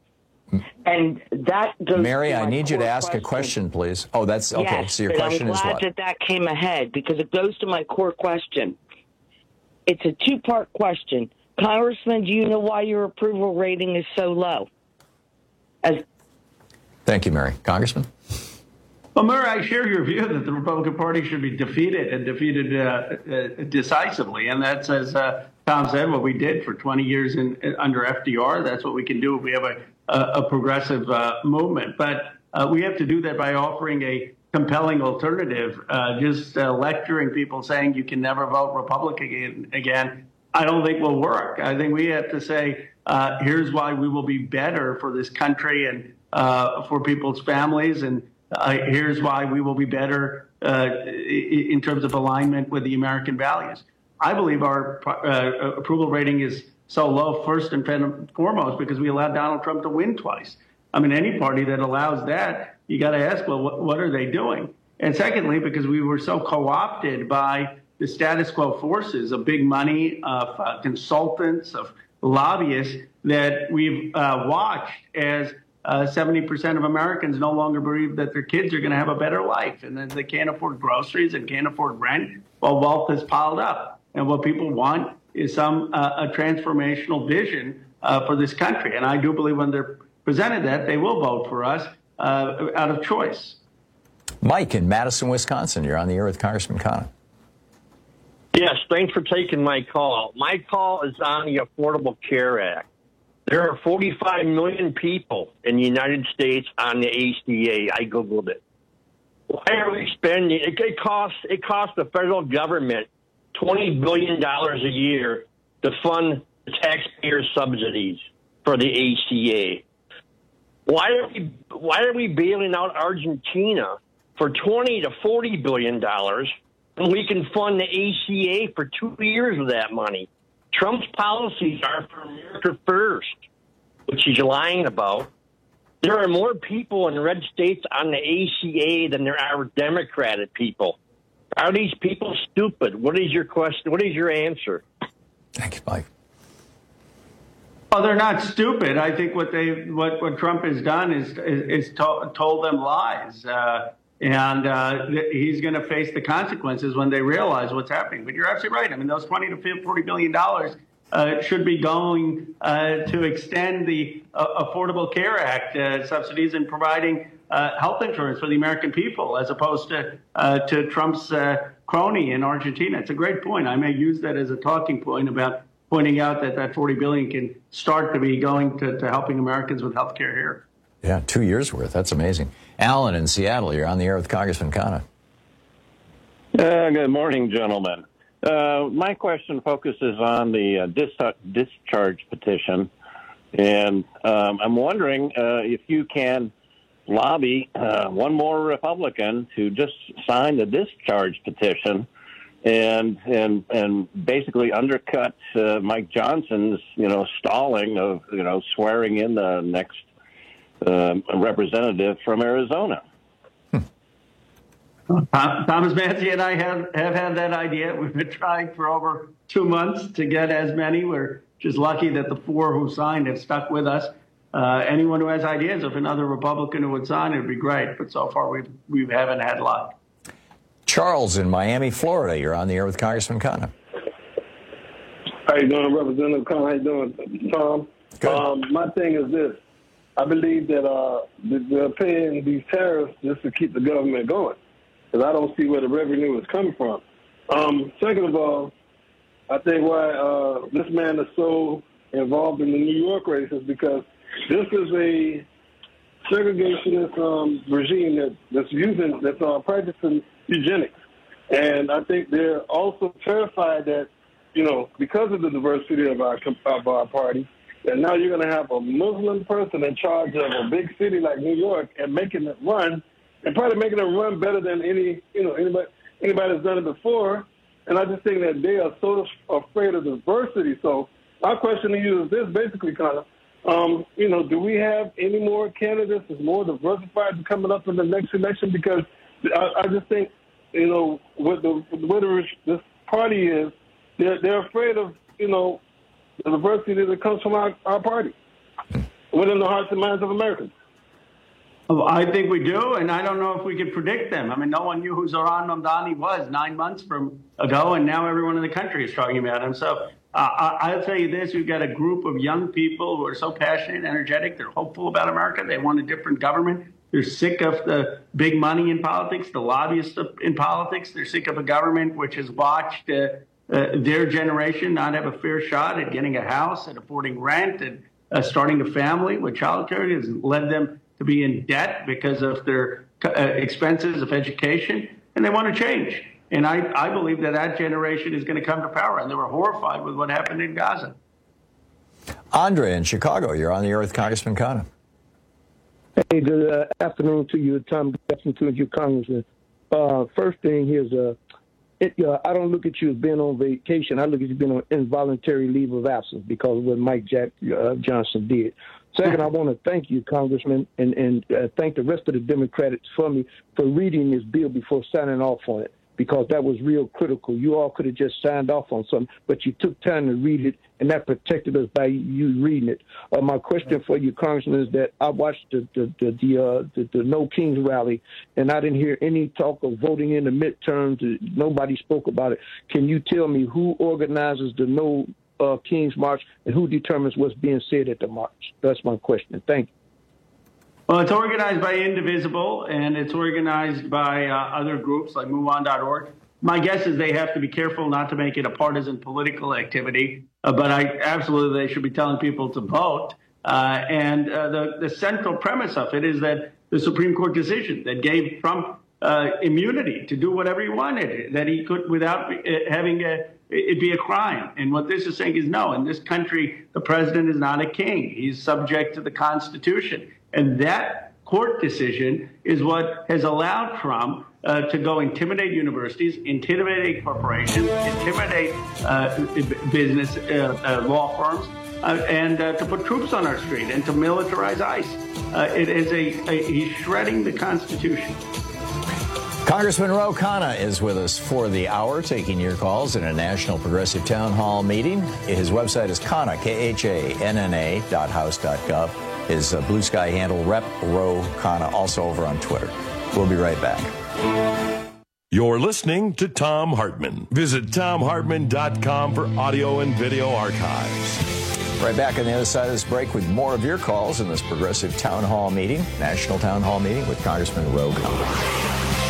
And that goes Mary, to I my need you to core ask a question, please. Oh, that's okay. Yes, so your but question I'm is glad what? that that came ahead because it goes to my core question. It's a two-part question. Congressman, do you know why your approval rating is so low? As Thank you, Mary. Congressman? Well, Murray, I share your view that the Republican Party should be defeated and defeated uh, uh, decisively. And that's, as uh, Tom said, what we did for twenty years in, in, under F D R. That's what we can do if we have a, a, a progressive uh, movement. But uh, we have to do that by offering a compelling alternative. Uh, just uh, lecturing people saying you can never vote Republican again, I don't think will work. I think we have to say, uh, here's why we will be better for this country and uh, for people's families. And uh, here's why we will be better uh, in terms of alignment with the American values. I believe our uh, approval rating is so low, first and foremost, because we allowed Donald Trump to win twice. I mean, any party that allows that, you got to ask, well, what, what are they doing? And secondly, because we were so co-opted by the status quo forces of big money, of uh, consultants, of lobbyists, that we've uh, watched as uh, seventy percent of Americans no longer believe that their kids are going to have a better life and that they can't afford groceries and can't afford rent while wealth is piled up. And what people want is some uh, a transformational vision uh, for this country. And I do believe when they're presented that, they will vote for us uh, out of choice. Mike in Madison, Wisconsin. You're on the air with Congressman Khanna. Yes, thanks for taking my call. My call is on the Affordable Care Act. There are forty-five million people in the United States on the A C A. I Googled it. Why are we spending, it, it costs it costs the federal government twenty billion dollars a year to fund the taxpayer subsidies for the A C A. Why are we why are we bailing out Argentina for twenty to forty billion dollars when we can fund the A C A for two years of that money? Trump's policies are for America first, which he's lying about. There are more people in red states on the A C A than there are Democratic people. Are these people stupid? What is your question? What is your answer? Thank you, Mike. Well, they're not stupid. I think what they what, what Trump has done is is, is to, told them lies, uh, and uh, he's going to face the consequences when they realize what's happening. But you're absolutely right. I mean, those twenty to forty billion dollars uh, should be going uh, to extend the uh, Affordable Care Act uh, subsidies and providing uh, health insurance for the American people, as opposed to uh, to Trump's uh, crony in Argentina. It's a great point. I may use that as a talking point about pointing out that that forty billion dollars can start to be going to, to helping Americans with health care here. Yeah, two years worth. That's amazing. Alan in Seattle, you're on the air with Congressman Khanna. Uh, good morning, gentlemen. Uh, my question focuses on the uh, dis- discharge petition, and um, I'm wondering uh, if you can lobby uh, one more Republican to just sign the discharge petition and and and basically undercut uh, Mike Johnson's, you know, stalling of, you know, swearing in the next uh, representative from Arizona. Thomas Manzi and I have, have had that idea. We've been trying for over two months to get as many. We're just lucky that the four who signed have stuck with us. Uh, anyone who has ideas of another Republican who would sign, it would be great. But so far, we we haven't had luck. Charles in Miami, Florida. You're on the air with Congressman Khanna. How you doing, Representative Khanna? How you doing, Tom? Good. Um, my thing is this. I believe that uh, they're paying these tariffs just to keep the government going, because I don't see where the revenue is coming from. Um, second of all, I think why uh, this man is so involved in the New York race is because this is a segregationist um, regime that, that's using, that's uh, practicing eugenics. And I think they're also terrified that, you know, because of the diversity of our of our party, that now you're going to have a Muslim person in charge of a big city like New York and making it run, and probably making it run better than any, you know, anybody anybody that's done it before. And I just think that they are so afraid of diversity. So my question to you is this, basically, Connor. Um, you know, do we have any more candidates that's more diversified coming up in the next election? Because I, I just think, you know, what the what the, this party is, they're they're afraid of, you know, the diversity that comes from our, our party within the hearts and minds of Americans. Oh, I think we do, and I don't know if we could predict them. I mean, no one knew who Zohran Mamdani was nine months from ago, and now everyone in the country is talking about him. So uh, I, I'll tell you this, we've got a group of young people who are so passionate and energetic. They're hopeful about America. They want a different government. They're sick of the big money in politics, the lobbyists in politics. They're sick of a government which has watched uh, uh, their generation not have a fair shot at getting a house, at affording rent, and uh, starting a family with child care. It has led them to be in debt because of their uh, expenses of education, and they want to change. And I, I believe that that generation is going to come to power, and they were horrified with what happened in Gaza. Andre in Chicago, you're on the air with Congressman Khanna. Hey, good uh, afternoon to you, Tom. Good afternoon to you, Congressman. Uh, first thing is, uh, it, uh, I don't look at you as being on vacation. I look at you being on involuntary leave of absence because of what Mike Jack uh, Johnson did. Second, I want to thank you, Congressman, and, and uh, thank the rest of the Democrats for me for reading this bill before signing off on it, because that was real critical. You all could have just signed off on something, but you took time to read it, and that protected us by you reading it. Uh, my question for you, Congressman, is that I watched the the the, the, uh, the the No Kings rally, and I didn't hear any talk of voting in the midterms. Nobody spoke about it. Can you tell me who organizes the No uh, Kings March and who determines what's being said at the march? That's my question. Thank you. Well, it's organized by Indivisible, and it's organized by uh, other groups like move on dot org. My guess is they have to be careful not to make it a partisan political activity, uh, but I absolutely they should be telling people to vote. Uh, and uh, the, the central premise of it is that the Supreme Court decision that gave Trump uh, immunity to do whatever he wanted, that he could without having a, it be a crime. And what this is saying is no, in this country, the president is not a king. He's subject to the Constitution. And that court decision is what has allowed Trump uh, to go intimidate universities, intimidate corporations, intimidate uh, business uh, uh, law firms, uh, and uh, to put troops on our street and to militarize ICE. Uh, it is a, a he's shredding the Constitution. Congressman Ro Khanna is with us for the hour, taking your calls in a National Progressive Town Hall meeting. His website is Khanna, K H A N N A dot house dot gov. His uh, Blue Sky handle, Rep Ro Khanna, also over on Twitter. We'll be right back. You're listening to Thom Hartmann. Visit Thom Hartmann dot com for audio and video archives. Right back on the other side of this break with more of your calls in this Progressive Town Hall meeting, National Town Hall meeting with Congressman Ro Khanna.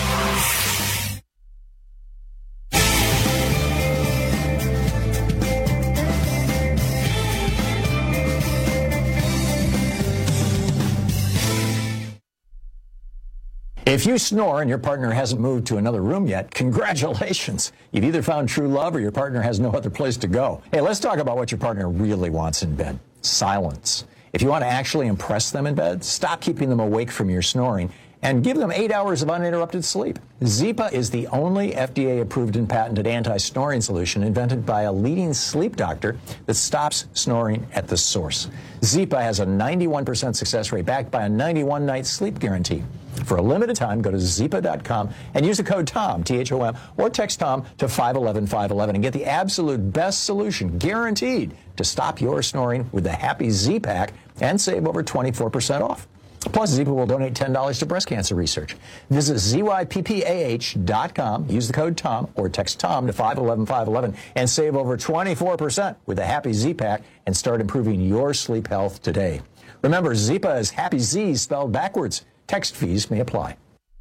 If you snore and your partner hasn't moved to another room yet, congratulations. You've either found true love or your partner has no other place to go. Hey, let's talk about what your partner really wants in bed. Silence. If you want to actually impress them in bed, stop keeping them awake from your snoring and give them eight hours of uninterrupted sleep. Zipa is the only F D A-approved and patented anti-snoring solution invented by a leading sleep doctor that stops snoring at the source. Zipa has a ninety-one percent success rate backed by a ninety-one night sleep guarantee. For a limited time, go to zipa dot com and use the code TOM, T H O M, or text TOM to five one one five one one and get the absolute best solution, guaranteed, to stop your snoring with the Happy Z-Pack and save over twenty-four percent off. Plus, Zipa will donate ten dollars to breast cancer research. Visit Z Y P P A H dot com, use the code TOM, or text TOM to five one one five one one and save over twenty-four percent with the Happy Z-Pack and start improving your sleep health today. Remember, Zipa is Happy Z spelled backwards. Text fees may apply.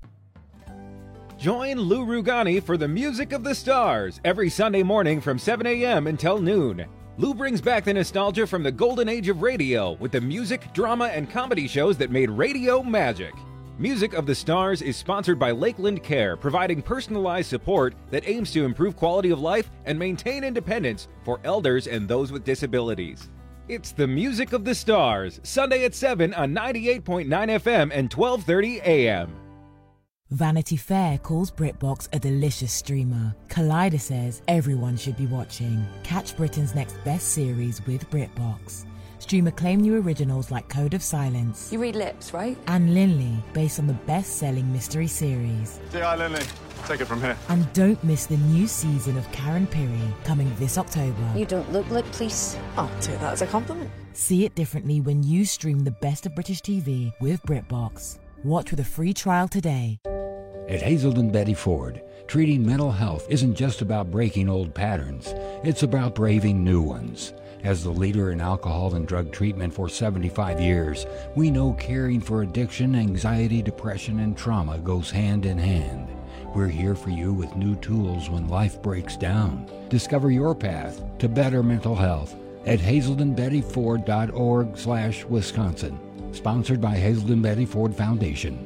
Join Lou Rugani for the Music of the Stars every Sunday morning from seven a.m. until noon. Lou brings back the nostalgia from the golden age of radio with the music, drama, and comedy shows that made radio magic. Music of the Stars is sponsored by Lakeland Care, providing personalized support that aims to improve quality of life and maintain independence for elders and those with disabilities. It's the Music of the Stars, Sunday at seven on ninety-eight point nine F M and twelve thirty A M. Vanity Fair calls BritBox a delicious streamer. Collider says everyone should be watching. Catch Britain's next best series with BritBox. Stream acclaimed new originals like Code of Silence. You read lips, right? And Linley, based on the best-selling mystery series. Say hi, Linley. Take it from here. And don't miss the new season of Karen Piri, coming this October. You don't look like police. I'll take that as a compliment. See it differently when you stream the best of British T V with BritBox. Watch with a free trial today. At Hazelden Betty Ford, treating mental health isn't just about breaking old patterns. It's about braving new ones. As the leader in alcohol and drug treatment for seventy-five years, we know caring for addiction, anxiety, depression, and trauma goes hand in hand. We're here for you with new tools when life breaks down. Discover your path to better mental health at hazelden betty ford dot org slash Wisconsin. Sponsored by Hazelden Betty Ford Foundation.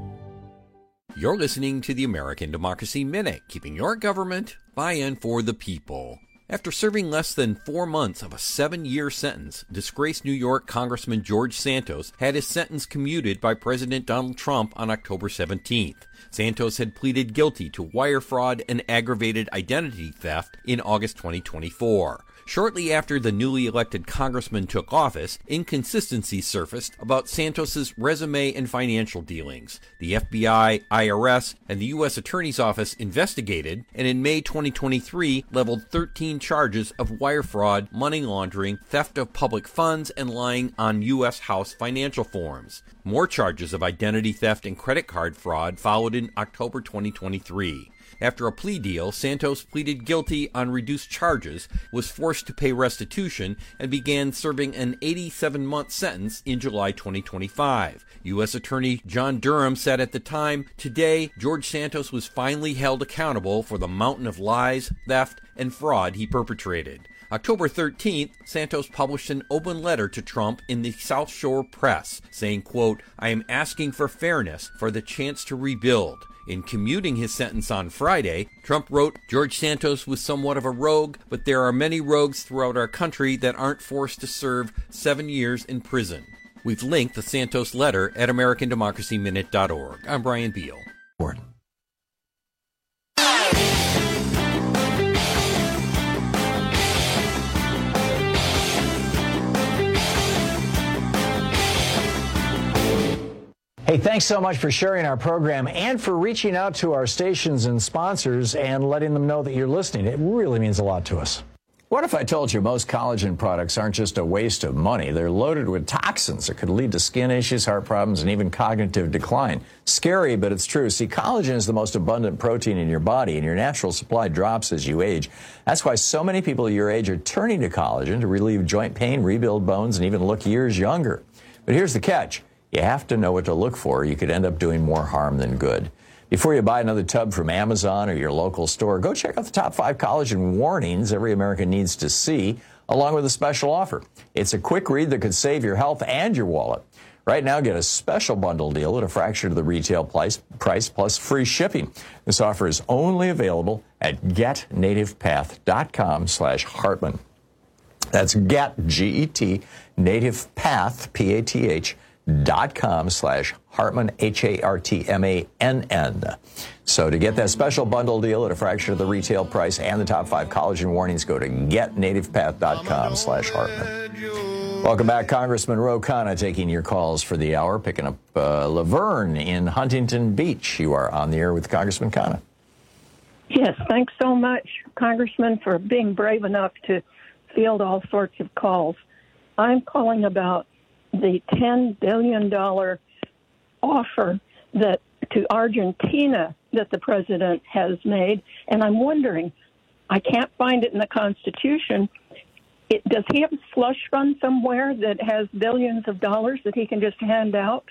You're listening to the American Democracy Minute, keeping your government by and for the people. After serving less than four months of a seven-year sentence, disgraced New York Congressman George Santos had his sentence commuted by President Donald Trump on October seventeenth. Santos had pleaded guilty to wire fraud and aggravated identity theft in August twenty twenty-four. Shortly after the newly elected congressman took office, inconsistencies surfaced about Santos's resume and financial dealings. The F B I, I R S, and the U S Attorney's Office investigated, and in May twenty twenty-three leveled thirteen charges of wire fraud, money laundering, theft of public funds, and lying on U S House financial forms. More charges of identity theft and credit card fraud followed in October twenty twenty-three. After a plea deal, Santos pleaded guilty on reduced charges, was forced to pay restitution, and began serving an eighty-seven month sentence in July twenty twenty-five. U S Attorney John Durham said at the time, "Today, George Santos was finally held accountable for the mountain of lies, theft, and fraud he perpetrated." October thirteenth, Santos published an open letter to Trump in the South Shore Press, saying, quote, "I am asking for fairness, for the chance to rebuild." In commuting his sentence on Friday, Trump wrote, "George Santos was somewhat of a rogue, but there are many rogues throughout our country that aren't forced to serve seven years in prison." We've linked the Santos letter at american democracy minute dot org. I'm Brian Beal. Hey, thanks so much for sharing our program and for reaching out to our stations and sponsors and letting them know that you're listening. It really means a lot to us. What if I told you most collagen products aren't just a waste of money? They're loaded with toxins that could lead to skin issues, heart problems, and even cognitive decline. Scary, but it's true. See, collagen is the most abundant protein in your body, and your natural supply drops as you age. That's why so many people your age are turning to collagen to relieve joint pain, rebuild bones, and even look years younger. But here's the catch. You have to know what to look for. You could end up doing more harm than good. Before you buy another tub from Amazon or your local store, go check out the top five collagen warnings every American needs to see, along with a special offer. It's a quick read that could save your health and your wallet. Right now, get a special bundle deal at a fraction of the retail price, price plus free shipping. This offer is only available at get native path dot com slash Hartman. That's get, G E T, native path, P A T H, dot com slash Hartman, H A R T M A N N. So to get that special bundle deal at a fraction of the retail price and the top five collagen warnings, go to get native path dot com slash Hartman. Welcome back, Congressman Ro Khanna, taking your calls for the hour, picking up uh, Laverne in Huntington Beach. You are on the air with Congressman Khanna. Yes, thanks so much, Congressman, for being brave enough to field all sorts of calls. I'm calling about the ten billion dollars offer that to Argentina that the president has made. And I'm wondering, I can't find it in the Constitution. It, does he have a slush fund somewhere that has billions of dollars that he can just hand out?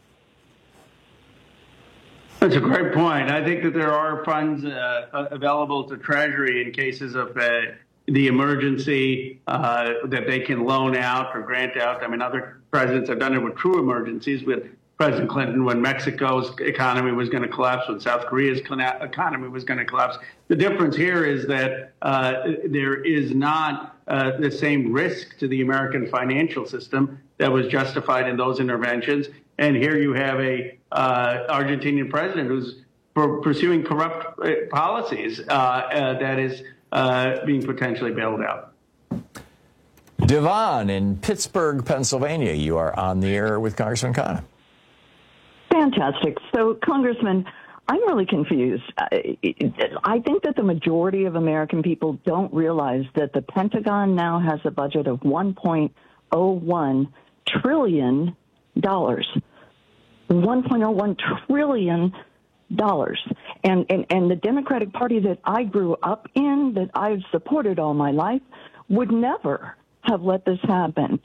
That's a great point. I think that there are funds uh, available to Treasury in cases of uh, the emergency uh, that they can loan out or grant out. I mean, other presidents have done it with true emergencies with President Clinton when Mexico's economy was going to collapse, when South Korea's economy was going to collapse. The difference here is that uh, there is not uh, the same risk to the American financial system that was justified in those interventions. And here you have a uh, Argentinian president who's for pursuing corrupt policies uh, uh, that is uh, being potentially bailed out. Devon in Pittsburgh, Pennsylvania, you are on the air with Congressman Khanna. Fantastic. So, Congressman, I'm really confused. I think that the majority of American people don't realize that the Pentagon now has a budget of one point oh one trillion dollars. one point oh one trillion dollars. And, and, and the Democratic Party that I grew up in, that I've supported all my life, would never have let this happen.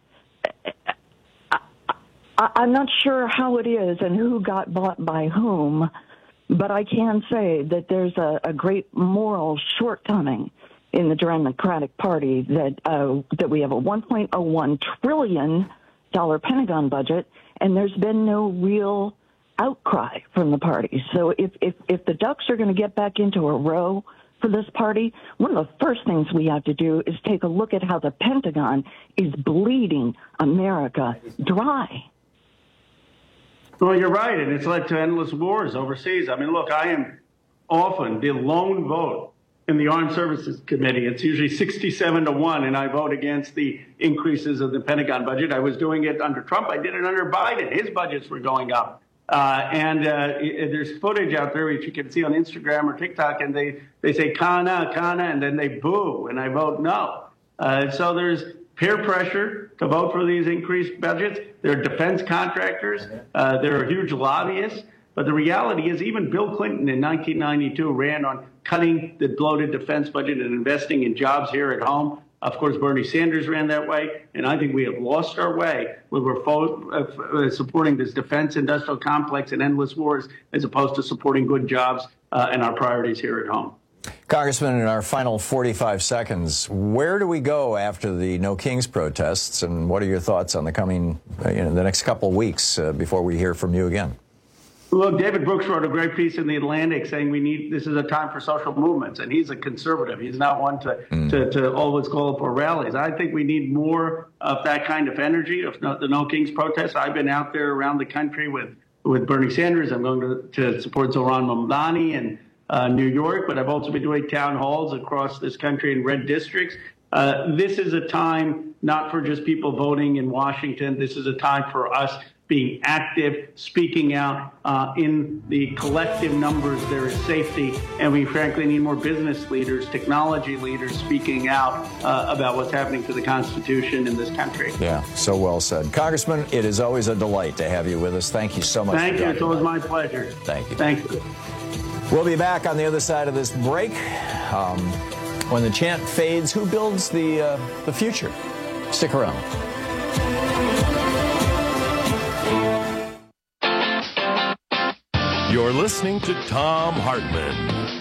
I'm not sure how it is and who got bought by whom, but I can say that there's a, a great moral shortcoming in the Democratic Party that uh, that we have a one point oh one trillion dollars Pentagon budget, and there's been no real outcry from the party. So if, if, if the Ducks are going to get back into a row for this party, one of the first things we have to do is take a look at how the Pentagon is bleeding America dry. Well, you're right, and it's led to endless wars overseas. I mean, look, I am often the lone vote in the Armed Services Committee. It's usually sixty-seven to one, and I vote against the increases of the Pentagon budget. I was doing it under Trump. I did it under Biden. His budgets were going up. Uh, and uh, it, there's footage out there which you can see on Instagram or TikTok, and they, they say, Khanna, Khanna, and then they boo, and I vote no. Uh, so there's peer pressure to vote for these increased budgets. There are defense contractors. Uh, there are huge lobbyists. But the reality is even Bill Clinton in nineteen ninety-two ran on cutting the bloated defense budget and investing in jobs here at home. Of course, Bernie Sanders ran that way. And I think we have lost our way when we're fo- uh, supporting this defense industrial complex and endless wars as opposed to supporting good jobs uh, and our priorities here at home. Congressman, in our final forty-five seconds, where do we go after the No Kings protests, and what are your thoughts on the coming, uh, you know, the next couple of weeks uh, before we hear from you again? Look, David Brooks wrote a great piece in The Atlantic saying we need, this is a time for social movements, and he's a conservative. He's not one to, mm. to, to always call for rallies. I think we need more of that kind of energy, of no, the No Kings protests. I've been out there around the country with, with Bernie Sanders. I'm going to, to support Zohran Mamdani in uh, New York, but I've also been doing town halls across this country in red districts. Uh, this is a time not for just people voting in Washington. This is a time for us being active, speaking out. Uh, in the collective numbers, there is safety, and we frankly need more business leaders, technology leaders speaking out uh, about what's happening to the Constitution in this country. Yeah, so well said. Congressman, it is always a delight to have you with us. Thank you so much. Thank you. It's always my pleasure. Thank you. Thank you. We'll be back on the other side of this break. Um, when the chant fades, who builds the, uh, the future? Stick around. You're listening to Thom Hartmann.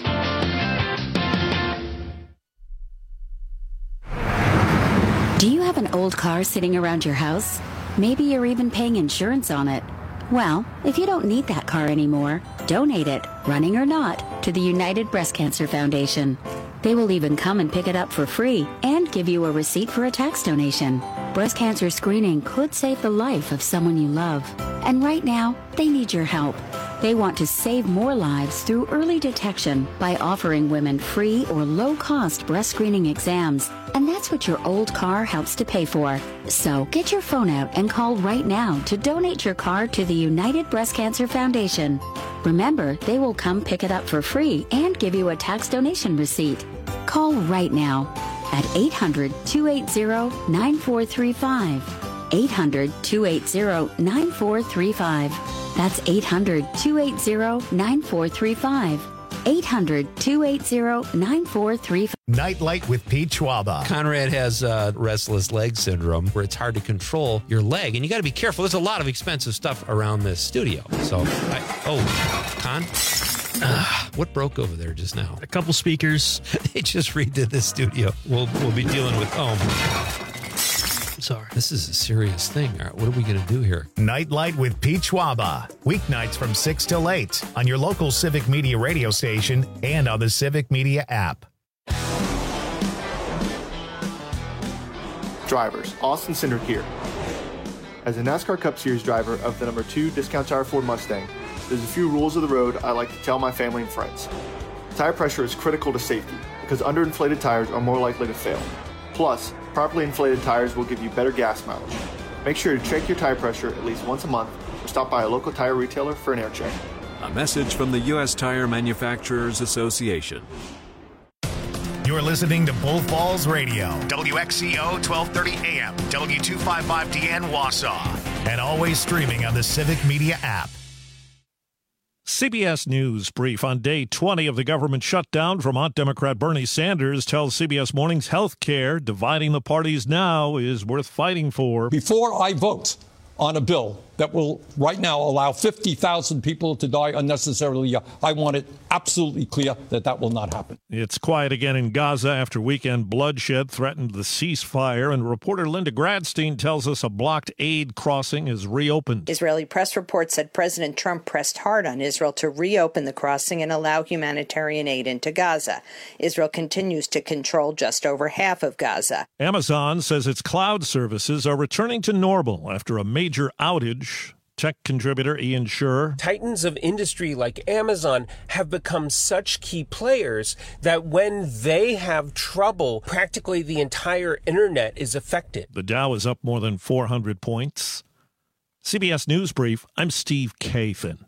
Do you have an old car sitting around your house? Maybe you're even paying insurance on it. Well, if you don't need that car anymore, donate it, running or not, to the United Breast Cancer Foundation. They will even come and pick it up for free and give you a receipt for a tax donation. Breast cancer screening could save the life of someone you love. And right now, they need your help. They want to save more lives through early detection by offering women free or low-cost breast screening exams. And that's what your old car helps to pay for. So get your phone out and call right now to donate your car to the United Breast Cancer Foundation. Remember, they will come pick it up for free and give you a tax donation receipt. Call right now at eight hundred, two eight zero, nine four three five. eight hundred, two eight zero, nine four three five. That's eight hundred, two eight zero, nine four three five. eight hundred, two eight zero, nine four three five. Nightlight with Pete Schwaba. Conrad has uh, restless leg syndrome, where it's hard to control your leg, and you got to be careful. There's a lot of expensive stuff around this studio. So, I, oh, Con, uh, what broke over there just now? A couple speakers. They just redid this studio. We'll we'll be dealing with oh. limits are. This is a serious thing. All right, what are we going to do here? Nightlight with Pete Schwaba. Weeknights from six till eight on your local Civic Media radio station and on the Civic Media app. Drivers, Austin Cindric here. As a NASCAR Cup Series driver of the number two Discount Tire Ford Mustang, there's a few rules of the road I like to tell my family and friends. Tire pressure is critical to safety because underinflated tires are more likely to fail. Plus, properly inflated tires will give you better gas mileage. Make sure to check your tire pressure at least once a month or stop by a local tire retailer for an air check. A message from the U S Tire Manufacturers Association. You're listening to Bull Falls Radio, W X C O twelve thirty A M, W two fifty-five D N Wausau, and always streaming on the Civic Media app. C B S News brief on day twenty of the government shutdown. Vermont Democrat Bernie Sanders tells C B S Mornings health care dividing the parties now is worth fighting for. Before I vote on a bill that will right now allow fifty thousand people to die unnecessarily, I want it absolutely clear that that will not happen. It's quiet again in Gaza after weekend bloodshed threatened the ceasefire, and reporter Linda Gradstein tells us a blocked aid crossing is reopened. Israeli press reports said President Trump pressed hard on Israel to reopen the crossing and allow humanitarian aid into Gaza. Israel continues to control just over half of Gaza. Amazon says its cloud services are returning to normal after a major outage. Tech contributor Ian Scher. Titans of industry like Amazon have become such key players that when they have trouble, practically the entire internet is affected. The Dow is up more than four hundred points. C B S News Brief, I'm Steve Kathan.